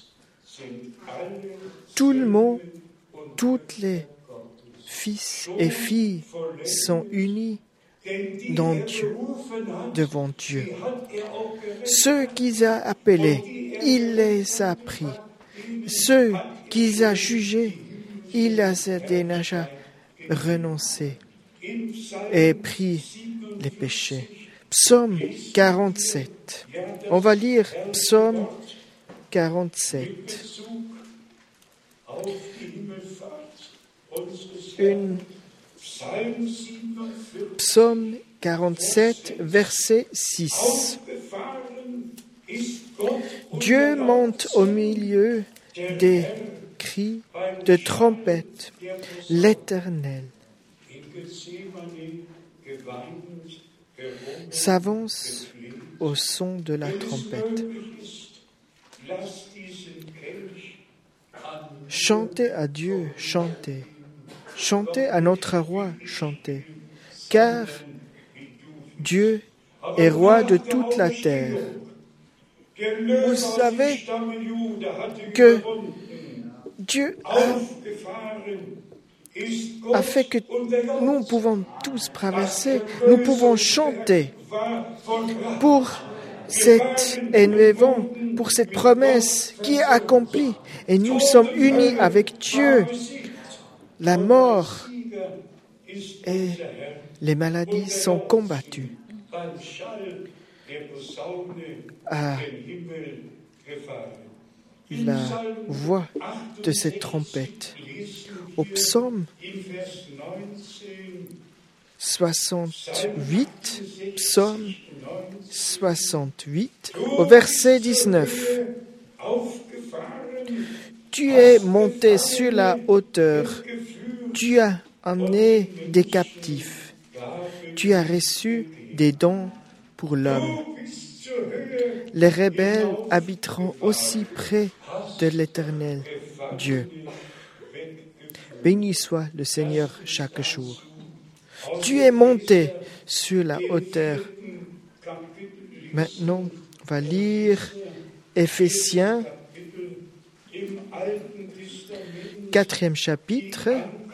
Tout le monde, toutes les fils et filles sont unis dans Dieu, devant Dieu. Ceux qu'il a appelés, il les a pris. Ceux qu'il a jugés, il les a déjà renoncés et pris les péchés. Psaume quarante-sept. On va lire Psaume quarante-sept. Une Psaume quarante-sept, verset six. Dieu monte au milieu des cris de trompette, l'Éternel s'avance au son de la trompette. Chantez à Dieu, chantez. Chantez à notre roi, chantez. Car Dieu est roi de toute la terre. Vous savez que Dieu a, a fait que nous pouvons tous traverser, nous pouvons chanter pour cet événement, pour cette promesse qui est accomplie. Et nous sommes unis avec Dieu. La mort et les maladies sont combattues à la voix de cette trompette. Au psaume soixante-huit, psaume soixante-huit, au verset dix-neuf. Tu es monté sur la hauteur, tu as emmené des captifs, tu as reçu des dons pour l'homme. Les rebelles habiteront aussi près de l'Éternel Dieu. Béni soit le Seigneur chaque jour. Tu es monté sur la hauteur. Maintenant, on va lire Éphésiens, quatrième chapitre,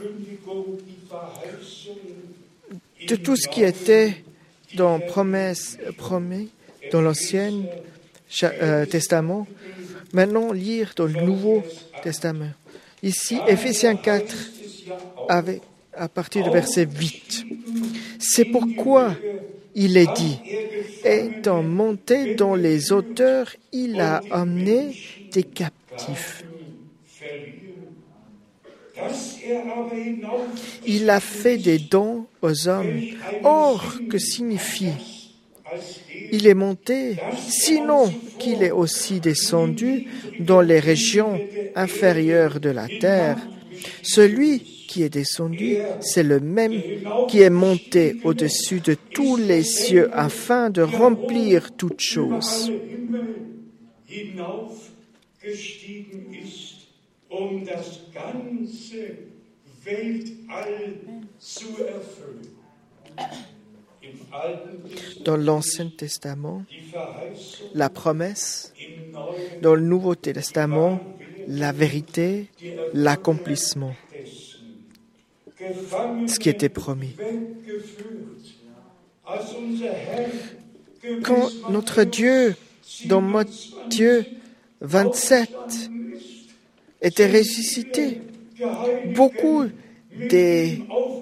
de tout ce qui était dans promesse, promis dans l'Ancien euh, Testament. Maintenant, lire dans le Nouveau Testament. Ici, Éphésiens quatre, avec, à partir du verset huit. C'est pourquoi il est dit, étant monté dans les hauteurs, il a amené des captifs. Il a fait des dons aux hommes. Or, que signifie? Il est monté, sinon qu'il est aussi descendu dans les régions inférieures de la terre. Celui qui est descendu, c'est le même qui est monté au-dessus de tous les cieux afin de remplir toutes choses. Dans l'Ancien Testament, la promesse, dans le Nouveau Testament, la vérité, l'accomplissement, ce qui était promis. Quand notre Dieu, dans Matthieu vingt-sept, était ressuscité, beaucoup des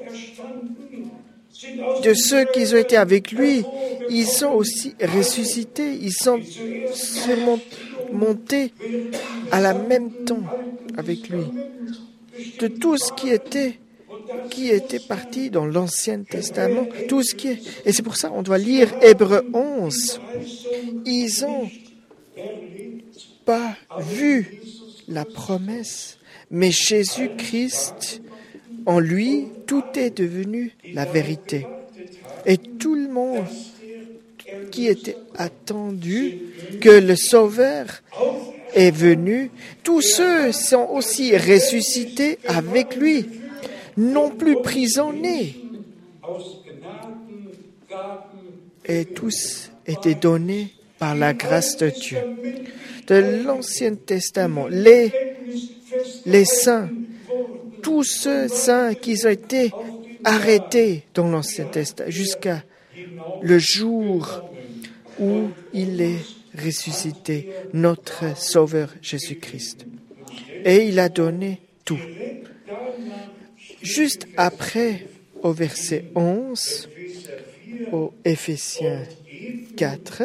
de ceux qui ont été avec lui, ils sont aussi ressuscités, ils sont sûrement montés à la même temps avec lui. De tout ce qui était, qui était parti dans l'Ancien Testament, tout ce qui est. Et c'est pour ça qu'on doit lire Hébreux onze. Ils ont pas vu la promesse, mais Jésus-Christ, en lui, tout est devenu la vérité. Et tout le monde qui était attendu que le Sauveur est venu, tous ceux sont aussi ressuscités avec lui, non plus prisonniers. Et tous étaient donnés par la grâce de Dieu. De l'Ancien Testament, les, les saints, tous ceux saints qui ont été arrêtés dans l'Ancien Testament jusqu'à le jour où il est ressuscité, notre Sauveur Jésus-Christ. Et il a donné tout. Juste après, au verset onze, au Éphésiens quatre,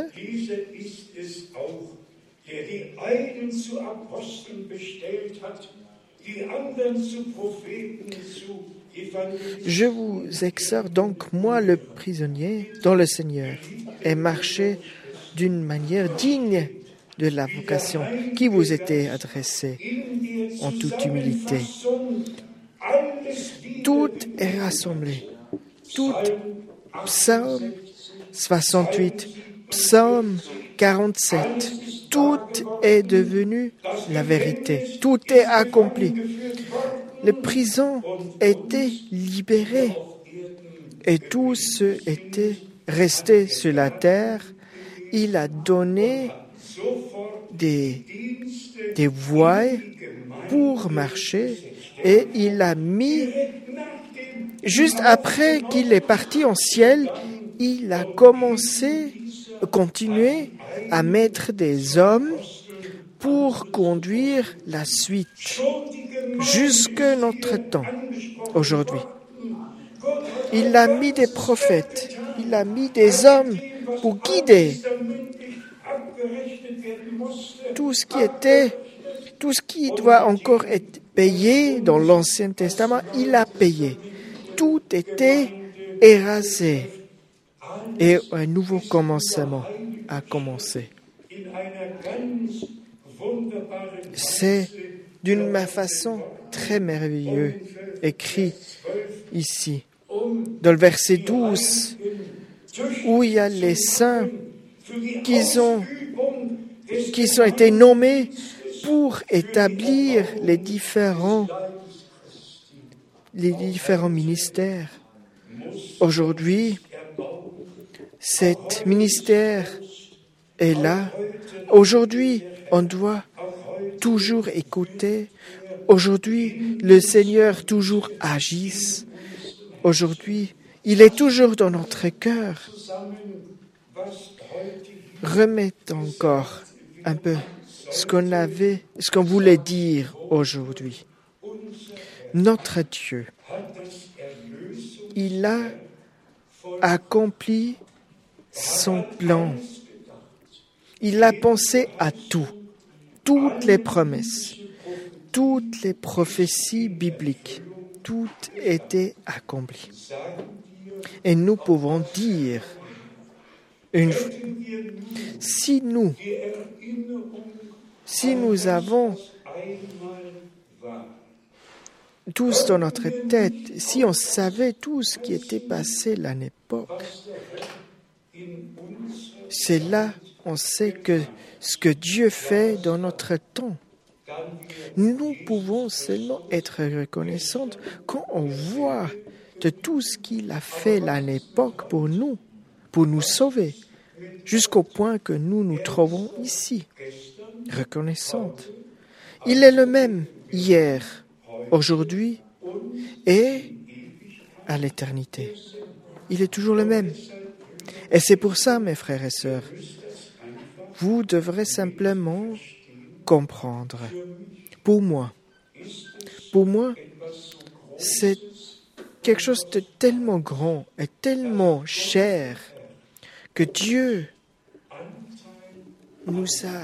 je vous exhorte donc, moi le prisonnier, dans le Seigneur, et marchez d'une manière digne de la vocation qui vous était adressée en toute humilité. Tout est rassemblé. Tout, psaume soixante-huit, psaume quarante-sept, tout est devenu la vérité. Tout est accompli. Les prisons étaient libérées et tous ceux étaient restés sur la terre. Il a donné des, des voies pour marcher et il a mis, juste après qu'il est parti en ciel, il a commencé, continué à mettre des hommes pour conduire la suite jusqu'à notre temps, aujourd'hui. Il a mis des prophètes, il a mis des hommes pour guider tout ce qui était, tout ce qui doit encore être payé dans l'Ancien Testament, il a payé. Tout était érasé et un nouveau commencement a commencé. C'est d'une façon très merveilleuse écrit ici, dans le verset douze, où il y a les saints qui ont, qui ont été nommés pour établir les différents, les différents ministères. Aujourd'hui, cet ministère est là. Aujourd'hui, on doit toujours écouter. Aujourd'hui, le Seigneur toujours agisse. Aujourd'hui, il est toujours dans notre cœur. Remettons encore un peu ce qu'on avait, ce qu'on voulait dire aujourd'hui. Notre Dieu, il a accompli son plan. Il a pensé à tout, toutes les promesses, toutes les prophéties bibliques, tout était accompli. Et nous pouvons dire, une, si nous, si nous avons tous dans notre tête, si on savait tout ce qui était passé à l'époque, c'est là on sait que ce que Dieu fait dans notre temps. Nous pouvons seulement être reconnaissants quand on voit de tout ce qu'il a fait à l'époque pour nous, pour nous sauver, jusqu'au point que nous nous trouvons ici, reconnaissants. Il est le même hier, aujourd'hui et à l'éternité. Il est toujours le même. Et c'est pour ça, mes frères et sœurs, vous devrez simplement comprendre. Pour moi, pour moi, c'est quelque chose de tellement grand et tellement cher que Dieu nous a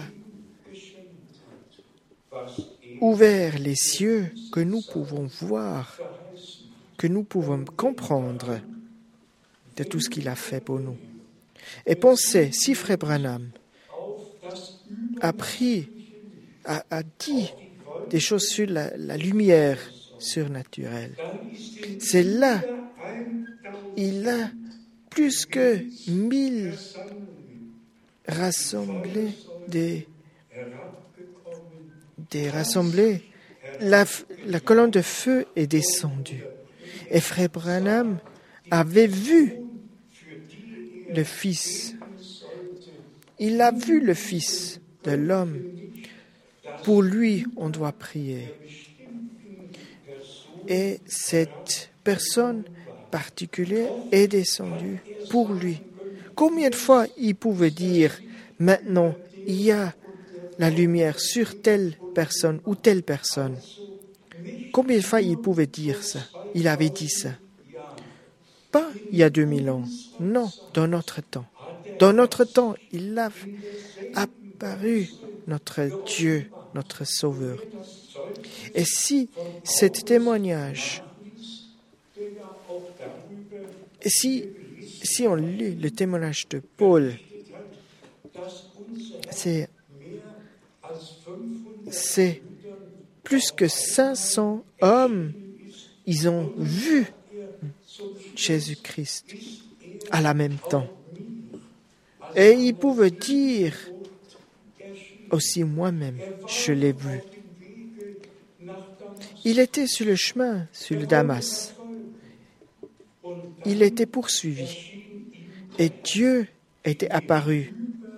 ouvert les cieux, que nous pouvons voir, que nous pouvons comprendre de tout ce qu'il a fait pour nous. Et pensez, si Frère Branham a pris, a, a dit des choses sur la, la lumière surnaturelle. C'est là, il a plus que mille rassemblés, des, des rassemblés. La, la colonne de feu est descendue. Et Frère Branham avait vu le Fils. Il a vu le Fils de l'homme. Pour lui, on doit prier. Et cette personne particulière est descendue pour lui. Combien de fois il pouvait dire, maintenant, il y a la lumière sur telle personne ou telle personne? Combien de fois il pouvait dire ça? Il avait dit ça. Pas il y a deux mille ans. Non, dans notre temps. Dans notre temps, il a apparu notre Dieu, notre Sauveur. Et si ce témoignage, et si, si on lit le témoignage de Paul, c'est, c'est plus que cinq cents hommes, ils ont vu Jésus-Christ à la même temps. Et ils pouvaient dire, aussi moi-même, je l'ai vu. Il était sur le chemin, sur le Damas. Il était poursuivi. Et Dieu était apparu.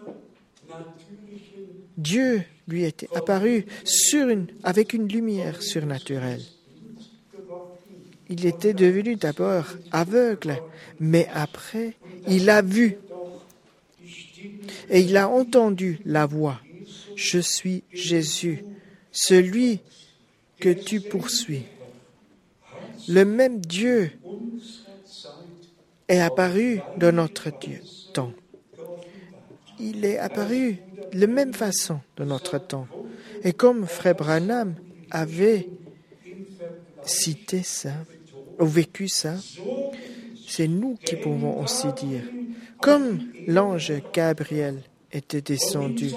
Dieu lui était apparu sur une, avec une lumière surnaturelle. Il était devenu d'abord aveugle, mais après, il a vu. Et il a entendu la voix. Je suis Jésus, celui que tu poursuis. Le même Dieu est apparu dans notre Dieu, temps. Il est apparu de la même façon dans notre temps. Et comme Frère Branham avait cité ça, ou vécu ça, c'est nous qui pouvons aussi dire, comme l'ange Gabriel était descendu,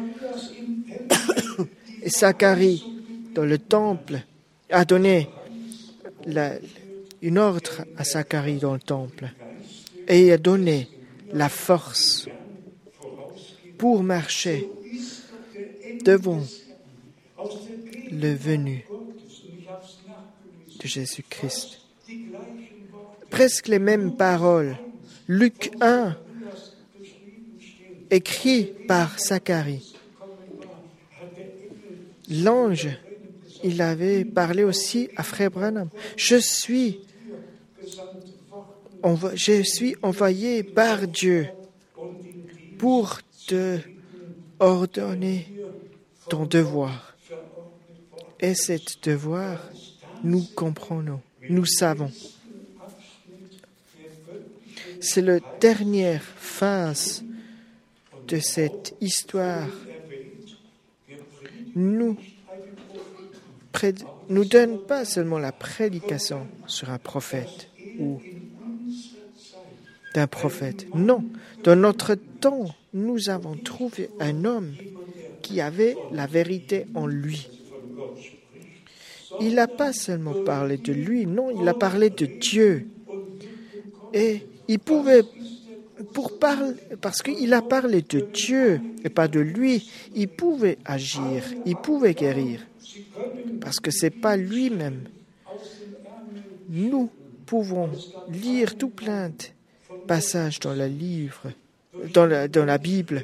et Zacharie, dans le temple, a donné la, une ordre à Zacharie dans le temple, et a donné la force pour marcher devant le venu de Jésus-Christ. Presque les mêmes paroles. Luc un, écrit par Zacharie. L'ange, il avait parlé aussi à Frère Branham. Je suis, envo- je suis envoyé par Dieu pour te ordonner ton devoir. Et cet devoir, nous comprenons, nous savons. C'est la dernière phase de cette histoire. Nous nous donne pas seulement la prédication sur un prophète ou d'un prophète. Non, dans notre temps, nous avons trouvé un homme qui avait la vérité en lui. Il n'a pas seulement parlé de lui, non, il a parlé de Dieu. Et il pouvait, pour parler, parce qu'il a parlé de Dieu et pas de lui, il pouvait agir, il pouvait guérir. Parce que ce n'est pas lui-même. Nous pouvons lire tout plein de passages dans le livre, dans la, dans la Bible,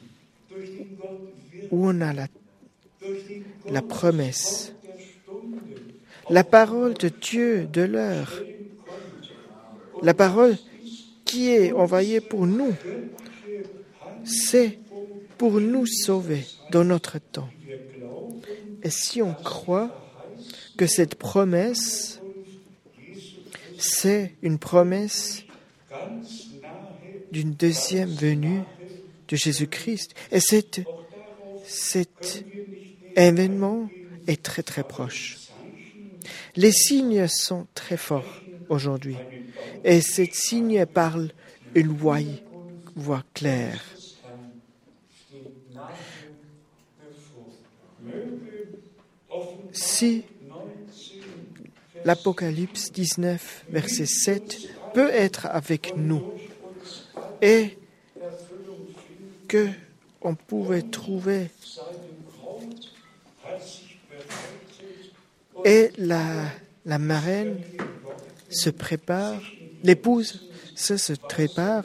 où on a la, la promesse, la parole de Dieu de l'heure, la parole qui est envoyée pour nous, c'est pour nous sauver dans notre temps. Et si on croit que cette promesse, c'est une promesse d'une deuxième venue de Jésus-Christ, et cet, cet événement est très très proche. Les signes sont très forts aujourd'hui, et ces signes parlent une voix, voix claire. Si l'Apocalypse dix-neuf, verset sept, peut être avec nous et que on pouvait trouver et la, la marraine se prépare, l'épouse se, se prépare,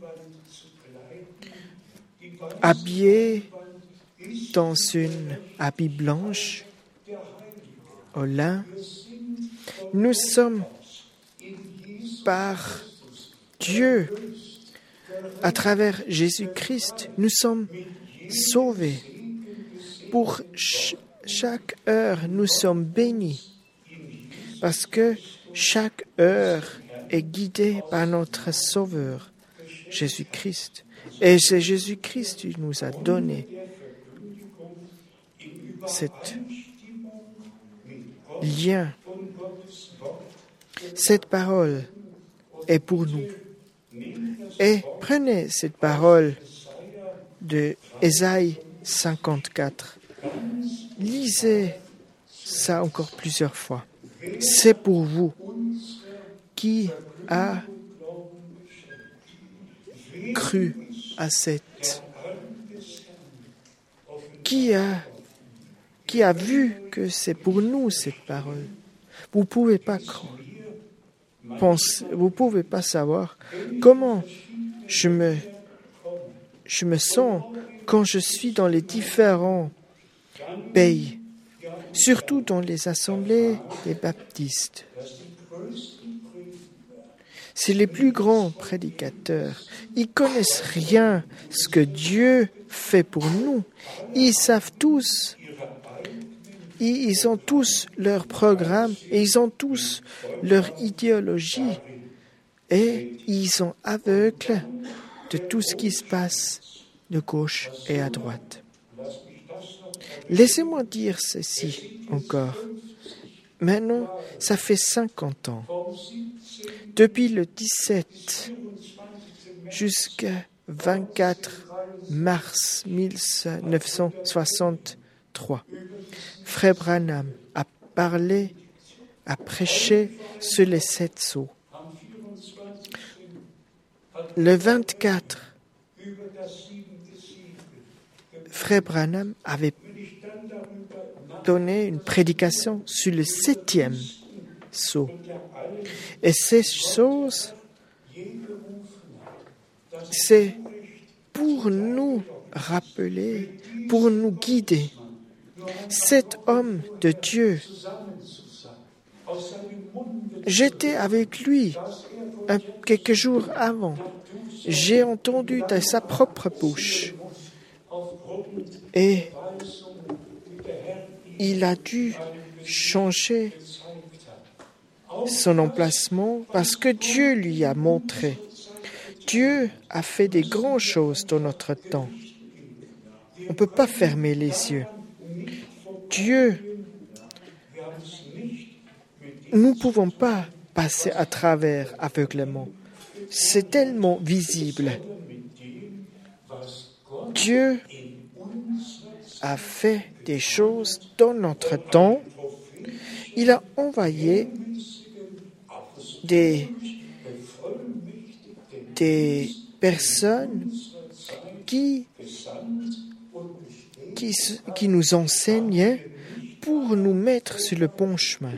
habillée dans une habit blanche au lin. Nous sommes par Dieu, à travers Jésus-Christ, nous sommes sauvés. Pour ch- chaque heure, nous sommes bénis, parce que chaque heure est guidée par notre Sauveur, Jésus-Christ. Et c'est Jésus-Christ qui nous a donné cet lien. Cette parole est pour nous. Et prenez cette parole de Ésaïe cinquante-quatre. Lisez ça encore plusieurs fois. C'est pour vous qui a cru à cette, qui a, qui a vu que c'est pour nous cette parole. Vous pouvez pas croire. Pense, vous pouvez pas savoir comment je me, je me sens quand je suis dans les différents pays, surtout dans les assemblées des baptistes. C'est les plus grands prédicateurs. Ils connaissent rien ce que Dieu fait pour nous. Ils savent tous. Ils ont tous leur programme et ils ont tous leur idéologie. Et ils sont aveugles de tout ce qui se passe de gauche et à droite. Laissez-moi dire ceci encore. Maintenant, ça fait cinquante ans. Depuis le dix-sept jusqu'à vingt-quatre mars mille neuf cent soixante-trois, Frère Branham a parlé, a prêché sur les sept sceaux. Le vingt-quatre, Frère Branham avait donné une prédication sur le septième sceau. Et ces choses, c'est pour nous rappeler, pour nous guider. Cet homme de Dieu, j'étais avec lui un, quelques jours avant. J'ai entendu de sa propre bouche. Et il a dû changer son emplacement parce que Dieu lui a montré. Dieu a fait des grandes choses dans notre temps. On ne peut pas fermer les yeux. Dieu, nous ne pouvons pas passer à travers aveuglement. C'est tellement visible. Dieu a fait des choses dans notre temps. Il a envoyé des, des personnes qui, qui, qui nous enseignent pour nous mettre sur le bon chemin.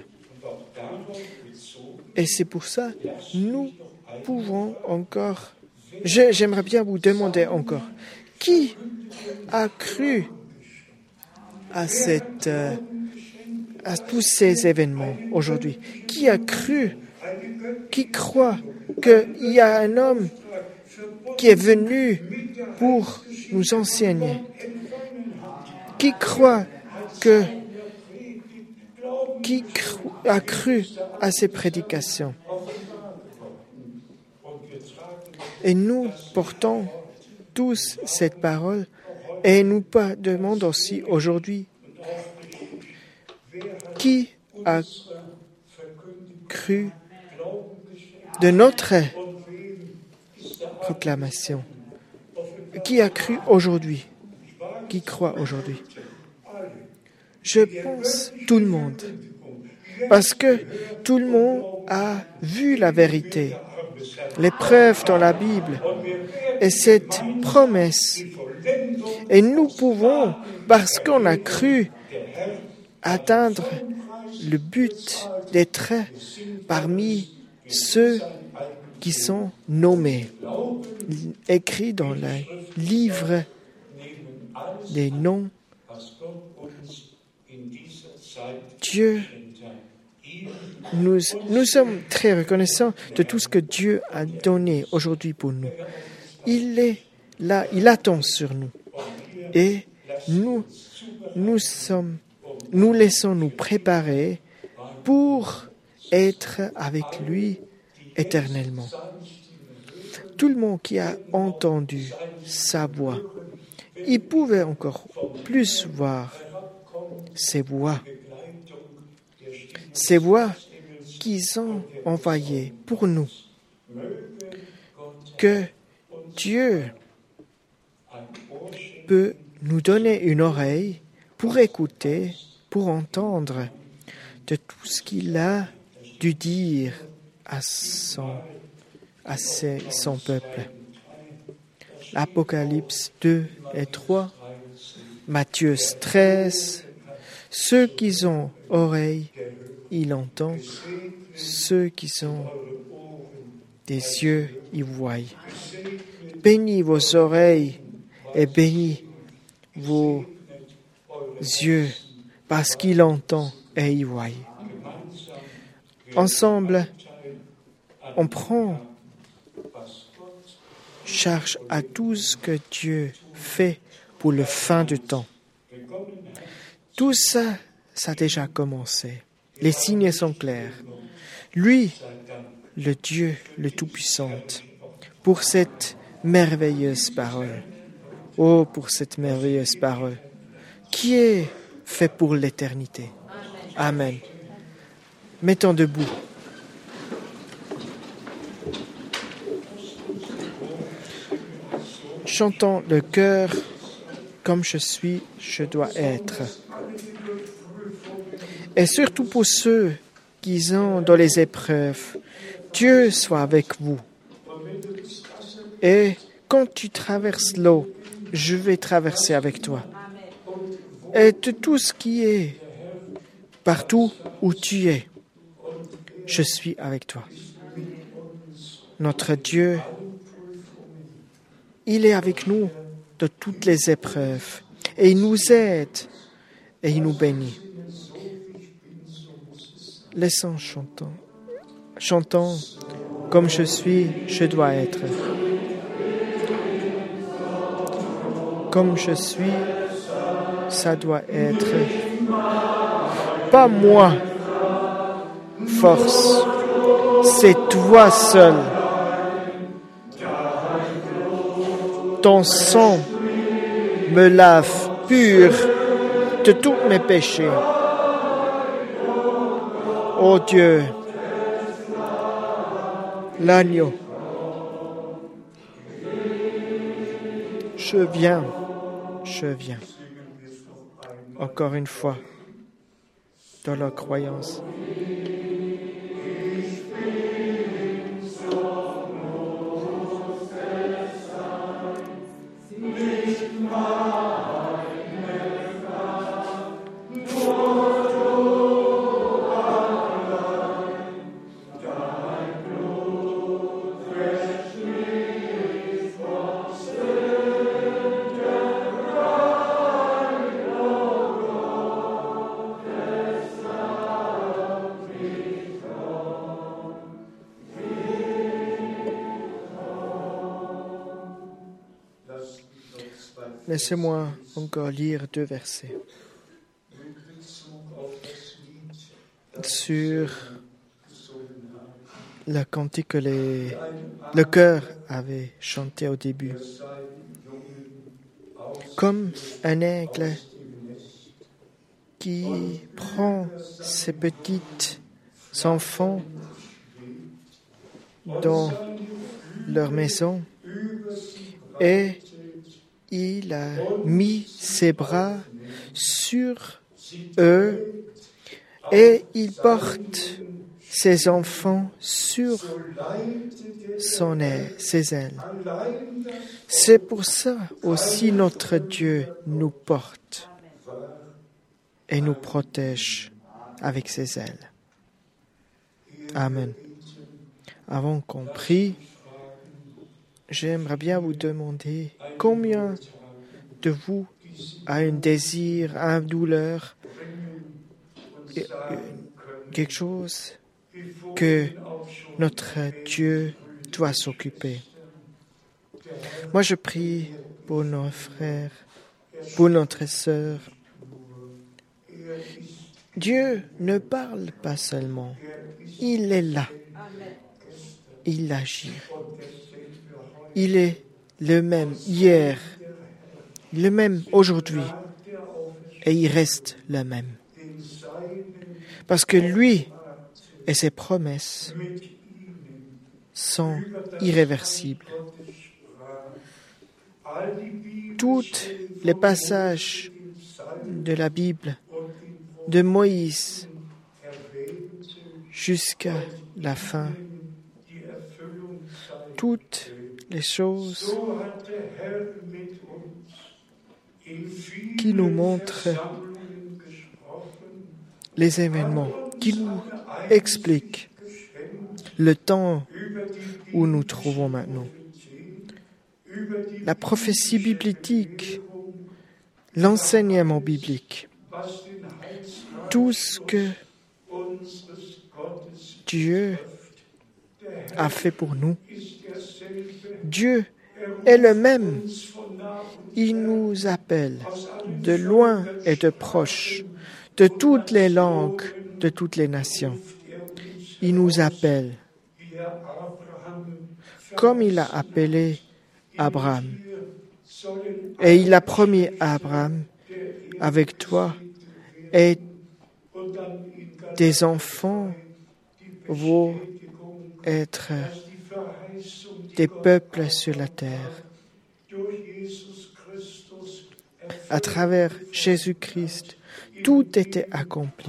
Et c'est pour ça que nous pouvons encore... Je, j'aimerais bien vous demander encore, qui a cru à, cette, euh, à tous ces événements aujourd'hui? Qui a cru, qui croit qu'il y a un homme qui est venu pour nous enseigner? Qui croit que, qui cru, a cru à ces prédications? Et nous portons tous cette parole et nous demandons aussi aujourd'hui qui a cru de notre proclamation, qui a cru aujourd'hui. qui croient aujourd'hui? Je pense tout le monde. Parce que tout le monde a vu la vérité, les preuves dans la Bible et cette promesse. Et nous pouvons, parce qu'on a cru, atteindre le but d'être parmi ceux qui sont nommés, écrits dans le livre des noms. Dieu, nous, nous sommes très reconnaissants de tout ce que Dieu a donné aujourd'hui pour nous. Il est là, il attend sur nous. Et nous, nous sommes, nous laissons nous préparer pour être avec lui éternellement. Tout le monde qui a entendu sa voix, il pouvait encore plus voir ses voix, ces voix qu'ils ont envoyées pour nous. Que Dieu peut nous donner une oreille pour écouter, pour entendre de tout ce qu'il a dû dire à son, à ses, son peuple. Apocalypse deux et trois, Matthieu treize, ceux qui ont oreilles, ils entendent, ceux qui ont des yeux, ils voient. Bénis vos oreilles et bénis vos yeux, parce qu'il entend et il voit. Ensemble, on prend charge à tout ce que Dieu fait pour le fin du temps. Tout ça, ça a déjà commencé. Les signes sont clairs. Lui, le Dieu, le Tout-Puissant, pour cette merveilleuse parole. Oh, pour cette merveilleuse parole, qui est fait pour l'éternité. Amen. Mettons debout. Chantons le cœur, comme je suis, je dois être. Et surtout pour ceux qui sont dans les épreuves, Dieu soit avec vous. Et quand tu traverses l'eau, je vais traverser avec toi. Et de tout ce qui est partout où tu es, je suis avec toi. Notre Dieu, il est avec nous de toutes les épreuves et il nous aide et il nous bénit. Laissons chanter. Chantons comme je suis, je dois être. Comme je suis, ça doit être. Pas moi, force, c'est toi seul. Ton sang me lave pur de tous mes péchés. Ô Dieu, l'agneau, je viens, je viens. Encore une fois, dans la croyance. Laissez-moi encore lire deux versets sur le cantique que les, le chœur avait chanté au début. Comme un aigle qui prend ses petits enfants dans leur maison et il a mis ses bras sur eux et il porte ses enfants sur son aile, ses ailes. C'est pour ça aussi notre Dieu nous porte et nous protège avec ses ailes. Amen. Avant qu'on prie, j'aimerais bien vous demander combien de vous a un désir, une douleur, quelque chose que notre Dieu doit s'occuper. Moi, je prie pour nos frères, pour notre sœur. Dieu ne parle pas seulement, il est là. Il agit. Il est le même hier, le même aujourd'hui, et il reste le même. Parce que lui et ses promesses sont irréversibles. Tous les passages de la Bible, de Moïse jusqu'à la fin, toutes les choses qui nous montrent les événements, qui nous expliquent le temps où nous trouvons maintenant. La prophétie biblique, l'enseignement biblique, tout ce que Dieu a fait pour nous. Dieu est le même. Il nous appelle de loin et de proche, de toutes les langues, de toutes les nations. Il nous appelle comme il a appelé Abraham. Et il a promis à Abraham, avec toi et tes enfants vont être des peuples sur la terre. À travers Jésus-Christ, tout était accompli.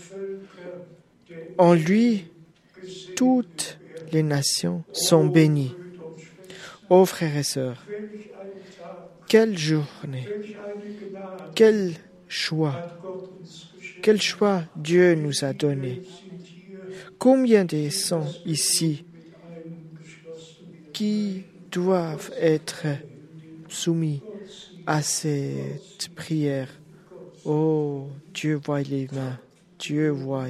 En lui, toutes les nations sont bénies. Ô frères et sœurs, quelle journée, quel choix, quel choix Dieu nous a donné. Combien de sont ici qui doivent être soumis à cette prière? Oh, Dieu voit les mains, Dieu voit.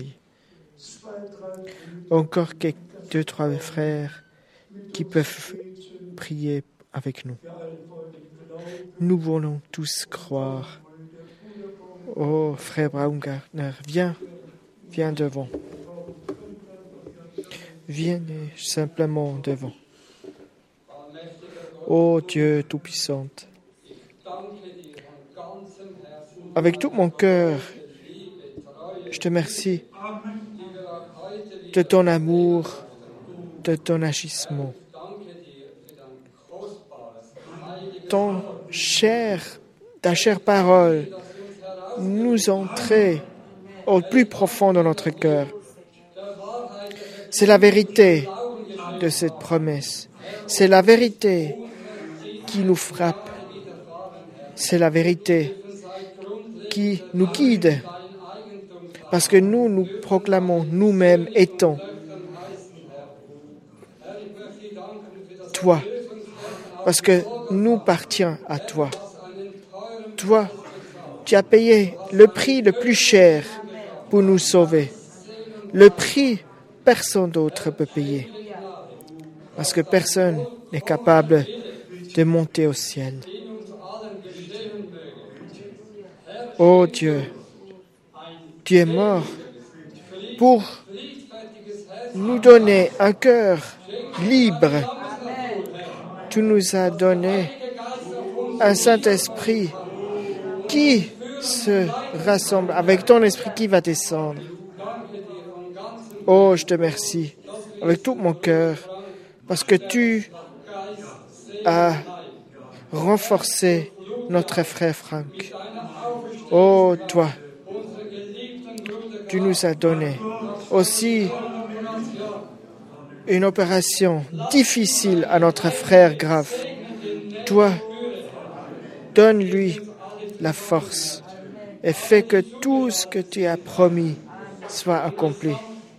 Encore quelques, deux, trois frères qui peuvent prier avec nous. Nous voulons tous croire. Oh, frère Baumgartner, viens, viens devant. Viens simplement devant. Ô Dieu Tout-Puissant, avec tout mon cœur, je te remercie de ton amour, de ton agissement. Ton cher, ta chère parole nous entrait au plus profond de notre cœur. C'est la vérité de cette promesse. C'est la vérité qui nous frappe. C'est la vérité qui nous guide. Parce que nous, nous proclamons nous-mêmes étant toi. Parce que nous partons à toi. Toi, tu as payé le prix le plus cher pour nous sauver. Le prix, personne d'autre peut payer. Parce que personne n'est capable de monter au ciel. Oh Dieu, tu es mort pour nous donner un cœur libre. Tu nous as donné un Saint-Esprit qui se rassemble avec ton esprit qui va descendre. Oh, je te remercie avec tout mon cœur parce que tu as renforcé notre frère Franck. Oh, toi, tu nous as donné aussi une opération difficile à notre frère Graf. Toi, donne-lui la force et fais que tout ce que tu as promis soit accompli.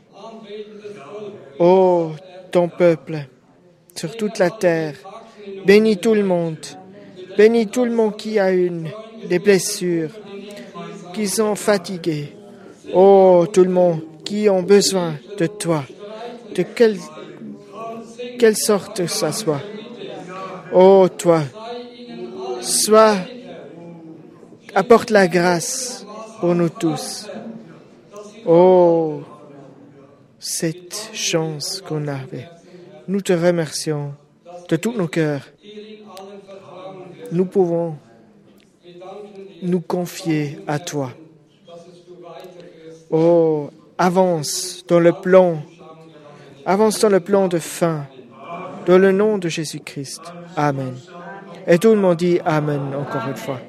Oh, ton peuple, sur toute la terre, bénis tout le monde. Bénis tout le monde qui a une, des blessures, qui sont fatigués. Oh, tout le monde qui ont besoin de toi, de quelle, quelle sorte que ça soit. Oh, toi, sois, apporte la grâce pour nous tous. Oh, cette chance qu'on avait. Nous te remercions de tous nos cœurs. Nous pouvons nous confier à toi. Oh, avance dans le plan, avance dans le plan de fin, dans le nom de Jésus-Christ. Amen. Et tout le monde dit Amen encore une fois.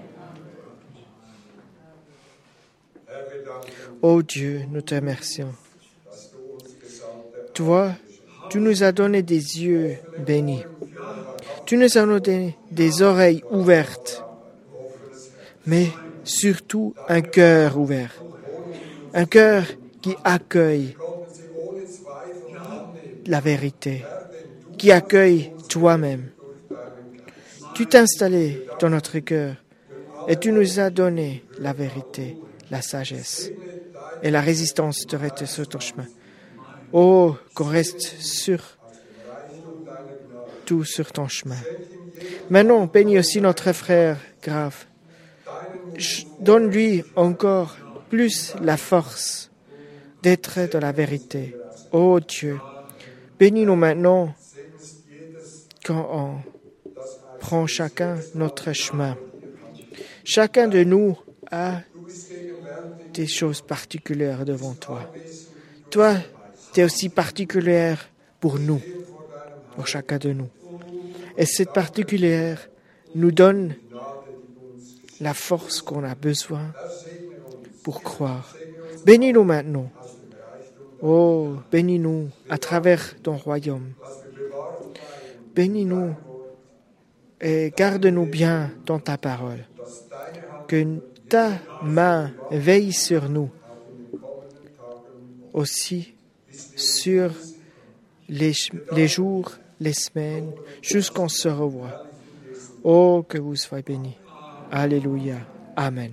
Oh Dieu, nous te remercions. Toi, tu nous as donné des yeux bénis. Tu nous as donné des oreilles ouvertes, mais surtout un cœur ouvert. Un cœur qui accueille la vérité, qui accueille toi-même. Tu t'es installé dans notre cœur et tu nous as donné la vérité, la sagesse et la résistance de rester sur ton chemin. Oh, qu'on reste sur tout sur ton chemin. Maintenant, bénis aussi notre frère Graf. Donne-lui encore plus la force d'être dans la vérité. Oh Dieu, bénis-nous maintenant quand on prend chacun notre chemin. Chacun de nous a des choses particulières devant toi. Toi, tu es aussi particulière pour nous, pour chacun de nous. Et cette particulière nous donne la force qu'on a besoin pour croire. Bénis-nous maintenant. Oh, bénis-nous à travers ton royaume. Bénis-nous et garde-nous bien dans ta parole. Que ta main veille sur nous, aussi sur les, les jours, les semaines, jusqu'on se revoit. Oh, que vous soyez bénis. Alléluia. Amen.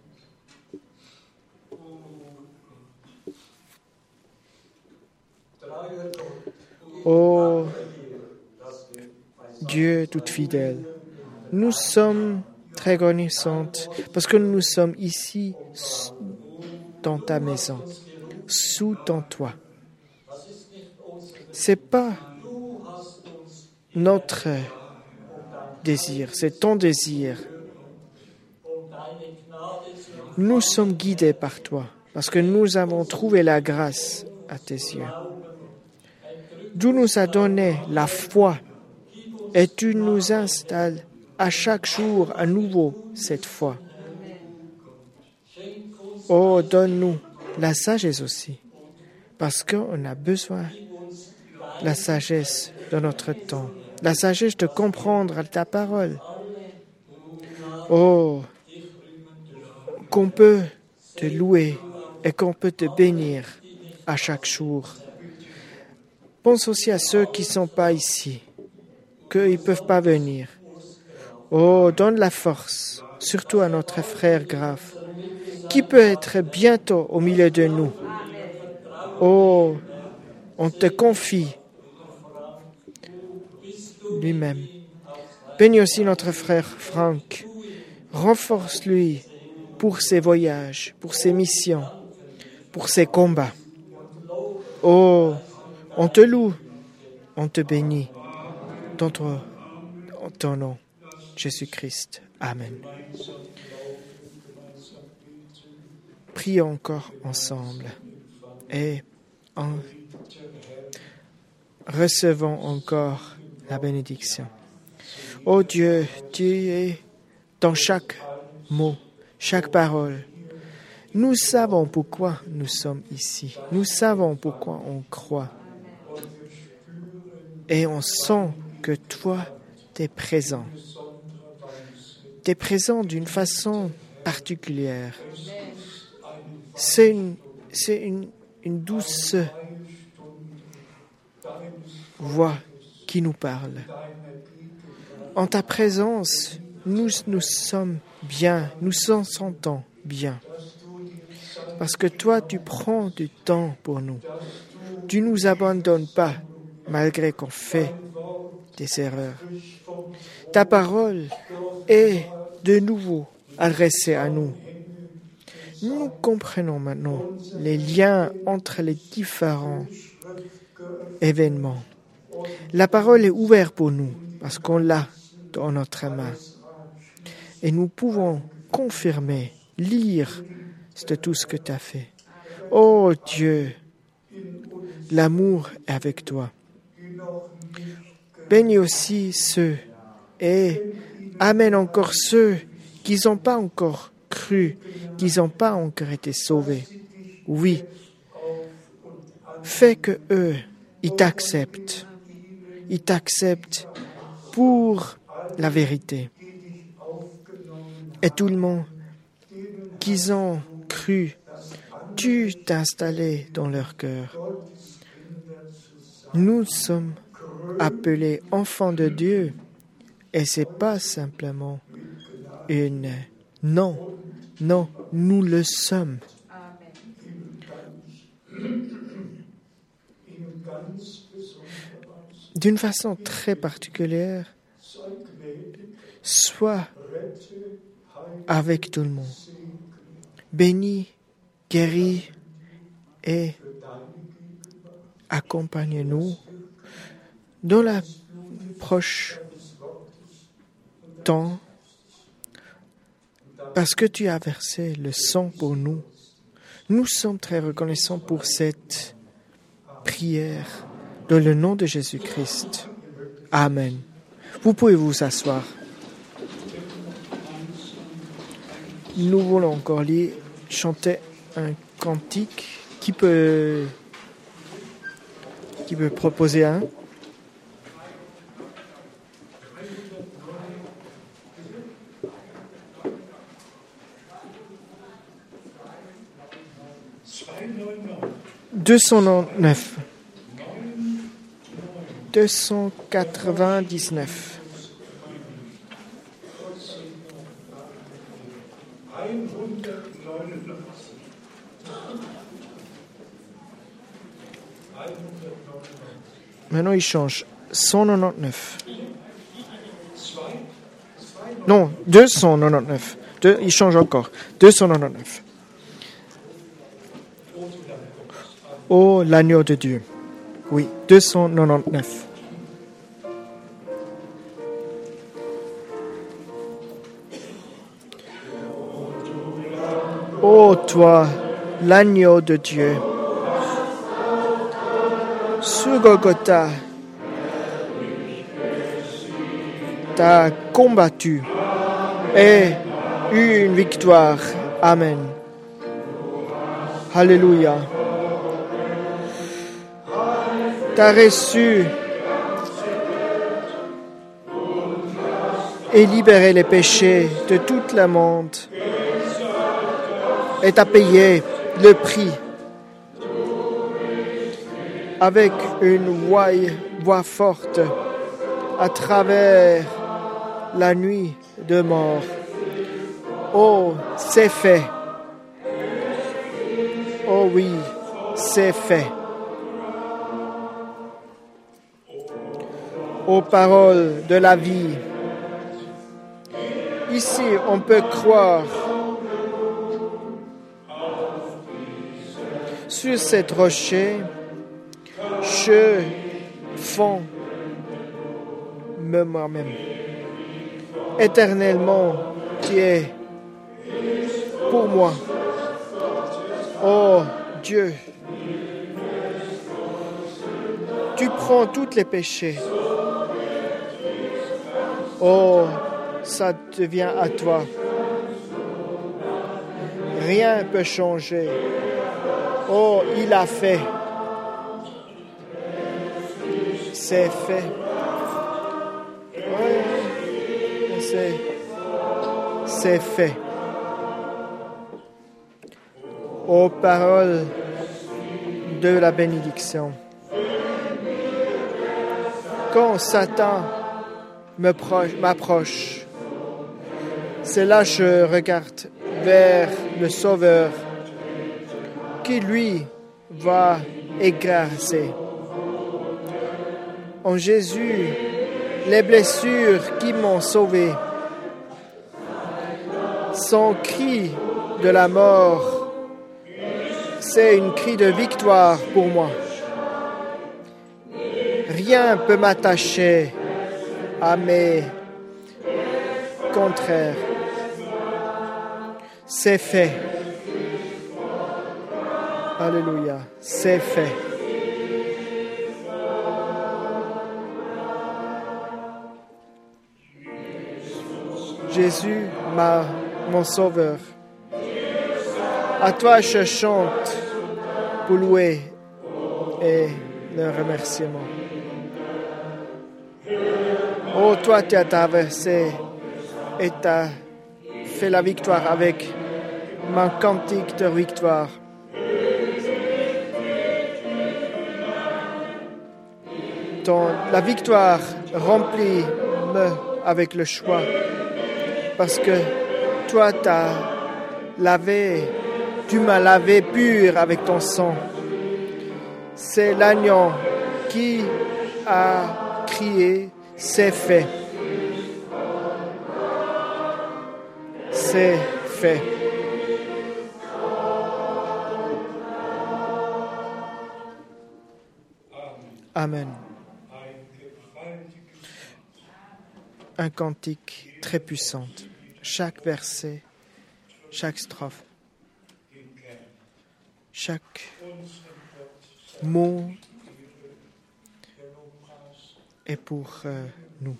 Oh, Dieu tout fidèle, nous sommes très reconnaissantes parce que nous sommes ici dans ta maison, sous ton toit. C'est pas notre désir, c'est ton désir. Nous sommes guidés par toi parce que nous avons trouvé la grâce à tes yeux. Tu nous as donné la foi et tu nous installes à chaque jour à nouveau cette foi. Oh, donne-nous la sagesse aussi, parce qu'on a besoin de la sagesse de notre temps, la sagesse de comprendre ta parole. Oh, qu'on peut te louer et qu'on peut te bénir à chaque jour. Pense aussi à ceux qui ne sont pas ici, qu'ils ne peuvent pas venir. Oh, donne la force, surtout à notre frère Graf, qui peut être bientôt au milieu de nous. Oh, on te confie lui-même. Bénis aussi notre frère Franck. Renforce-lui pour ses voyages, pour ses missions, pour ses combats. Oh, on te loue, on te bénit dans ton, dans ton nom, Jésus-Christ. Amen. Prions encore ensemble et en recevons encore la bénédiction. Ô Dieu, tu es dans chaque mot, chaque parole. Nous savons pourquoi nous sommes ici. Nous savons pourquoi on croit. Et on sent que toi, tu es présent. Tu es présent d'une façon particulière. C'est une, c'est une, une douce voix qui nous parle. En ta présence, nous nous sommes bien, nous nous sentons bien. Parce que toi, tu prends du temps pour nous. Tu ne nous abandonnes pas, malgré qu'on fait des erreurs. Ta parole est de nouveau adressée à nous. Nous comprenons maintenant les liens entre les différents événements. La parole est ouverte pour nous, parce qu'on l'a dans notre main. Et nous pouvons confirmer, lire de tout ce que tu as fait. Oh Dieu, l'amour est avec toi. Bénis aussi ceux et amène encore ceux qui n'ont pas encore cru, qui n'ont pas encore été sauvés. Oui, fais que eux, ils t'acceptent. Ils t'acceptent pour la vérité. Et tout le monde qu'ils ont cru, tu t'es installé dans leur cœur. Nous sommes appelés enfants de Dieu et c'est pas simplement une non, non, nous le sommes. D'une façon très particulière, sois avec tout le monde. Bénis, guéris et accompagne-nous dans la proche temps parce que tu as versé le sang pour nous. Nous sommes très reconnaissants pour cette prière dans le nom de Jésus-Christ. Amen. Vous pouvez vous asseoir. Nous voulons encore lire, chanter un cantique. Qui peut, qui peut proposer un? deux cent neuf. deux cent quatre-vingt-dix-neuf. Maintenant, il change. cent quatre-vingt-dix-neuf. Non, deux cent quatre-vingt-dix-neuf. Deux, il change encore. deux cent quatre-vingt-dix-neuf. Oh, l'agneau de Dieu. Oui, deux cent quatre-vingt-dix-neuf. Ô toi, l'agneau de Dieu, sur Golgotha, t'as combattu et eu une victoire. Amen. Alléluia. T'as reçu et libéré les péchés de tout le monde. Et t'as payé le prix avec une voix, voix forte à travers la nuit de mort. Oh, c'est fait. Oh oui, c'est fait. Aux paroles de la vie. Ici, on peut croire sur cette rocher, je fonds moi-même. Éternellement, tu es pour moi. Oh Dieu, tu prends tous les péchés. Oh, ça devient à toi. Rien ne peut changer. Oh, il a fait. C'est fait. Oui, c'est, c'est fait. Aux paroles de la bénédiction. Quand Satan me proche, m'approche, c'est là que je regarde vers le Sauveur qui, lui, va écraser. En Jésus, les blessures qui m'ont sauvé, son cri de la mort, c'est une cri de victoire pour moi. Rien ne peut m'attacher à mes contraires. C'est fait. Alléluia. C'est fait. Jésus, ma, mon Sauveur. À toi je chante pour louer et le remerciement. Oh, toi, tu as traversé et tu as fait la victoire avec mon cantique de victoire. Ton, la victoire remplit-me avec le choix parce que toi, tu as lavé, tu m'as lavé pur avec ton sang. C'est l'agneau qui a crié. C'est fait. C'est fait. Amen. Un cantique très puissant. Chaque verset, chaque strophe, chaque mot est pour euh, nous.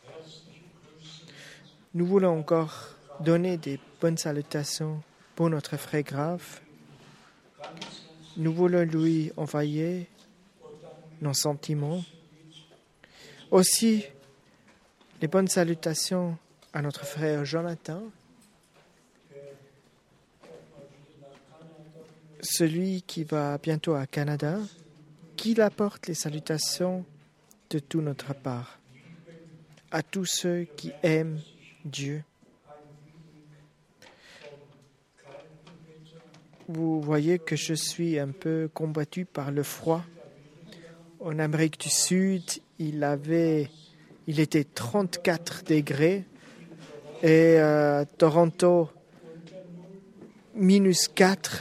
Nous voulons encore donner des bonnes salutations pour notre frère Grave. Nous voulons lui envoyer nos sentiments. Aussi, les bonnes salutations à notre frère Jonathan, celui qui va bientôt à Canada, qu'il apporte les salutations de toute notre part, à tous ceux qui aiment Dieu. Vous voyez que je suis un peu combattu par le froid. En Amérique du Sud, il avait, il était trente-quatre degrés et à Toronto, minus quatre.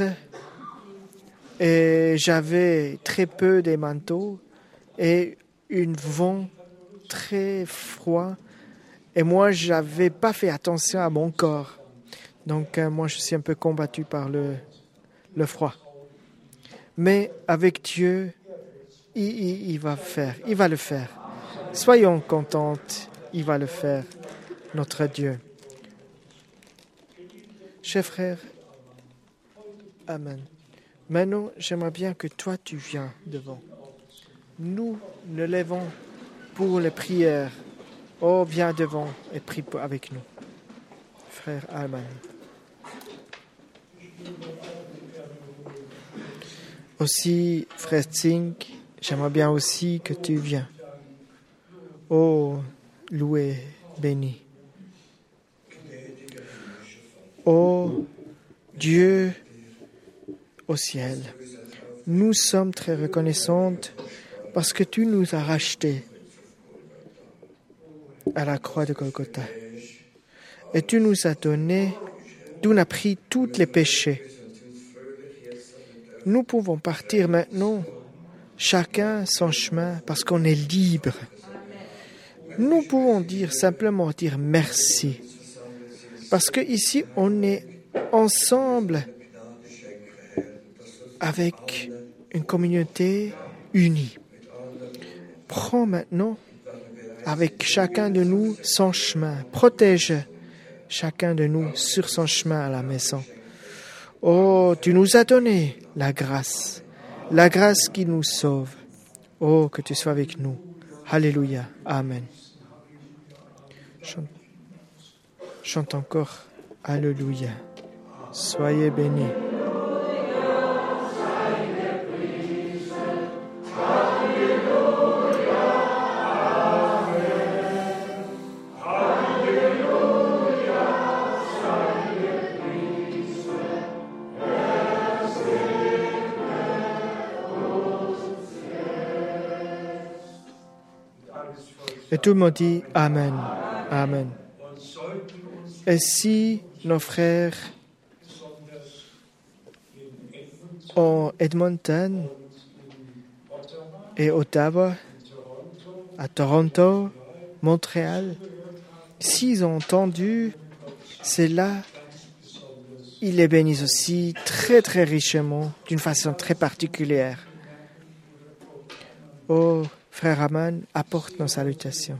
Et j'avais très peu de manteaux et un vent très froid. Et moi, je n'avais pas fait attention à mon corps. Donc, euh, moi, je suis un peu combattu par le, le froid. Mais avec Dieu, il, il, il va faire, il va le faire. Soyons contents, il va le faire, notre Dieu. Chers frères, Amen. Maintenant, j'aimerais bien que toi, tu viens devant. Nous nous levons pour les prières. Oh, viens devant et prie avec nous. Frère, Amen. Aussi, frère Zink, j'aimerais bien aussi que tu viennes. Oh, loué, béni. Oh, Dieu au ciel, nous sommes très reconnaissantes parce que tu nous as rachetés à la croix de Golgotha. Et tu nous as donné, tu nous as pris tous les péchés. Nous pouvons partir maintenant, chacun son chemin, parce qu'on est libre. Nous pouvons dire simplement dire merci. Parce que ici, on est ensemble avec une communauté unie. Prends maintenant avec chacun de nous son chemin. Protège chacun de nous sur son chemin à la maison. Oh, tu nous as donné la grâce, la grâce qui nous sauve. Oh, que tu sois avec nous. Alléluia. Amen. Chante, chante encore. Alléluia. Soyez bénis. Et tout le monde dit Amen. Amen. Et si nos frères en Edmonton et Ottawa, à Toronto, Montréal, s'ils ont entendu cela, ils les bénissent aussi très très richement, d'une façon très particulière. Oh, frère Aman, apporte nos salutations.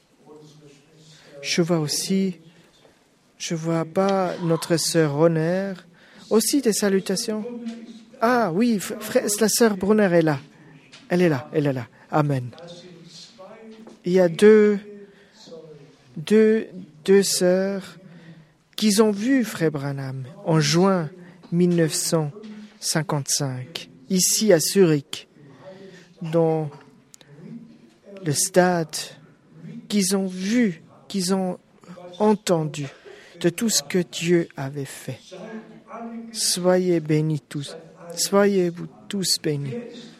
Je vois aussi, je vois pas notre sœur Ronner, aussi des salutations. Ah oui, frère, la sœur Brunner est là. Elle est là, elle est là. Amen. Il y a deux, deux, deux sœurs qui ont vu frère Branham en juin mille neuf cent cinquante-cinq, ici à Zurich, dans le stade, qu'ils ont vu, qu'ils ont entendu de tout ce que Dieu avait fait. Soyez bénis tous. Soyez-vous tous bénis.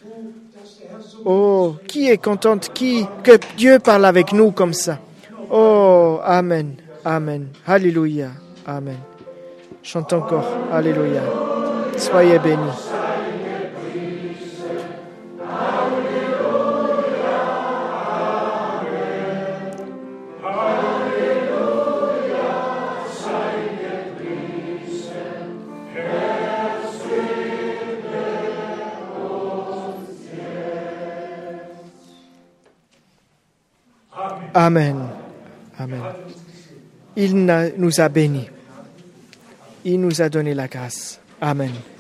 Oh, qui est contente, qui, que Dieu parle avec nous comme ça. Oh, Amen, Amen, Alléluia, Amen. Chante encore, Alléluia. Soyez bénis. Amen. Amen. Il nous a bénis. Il nous a donné la grâce. Amen.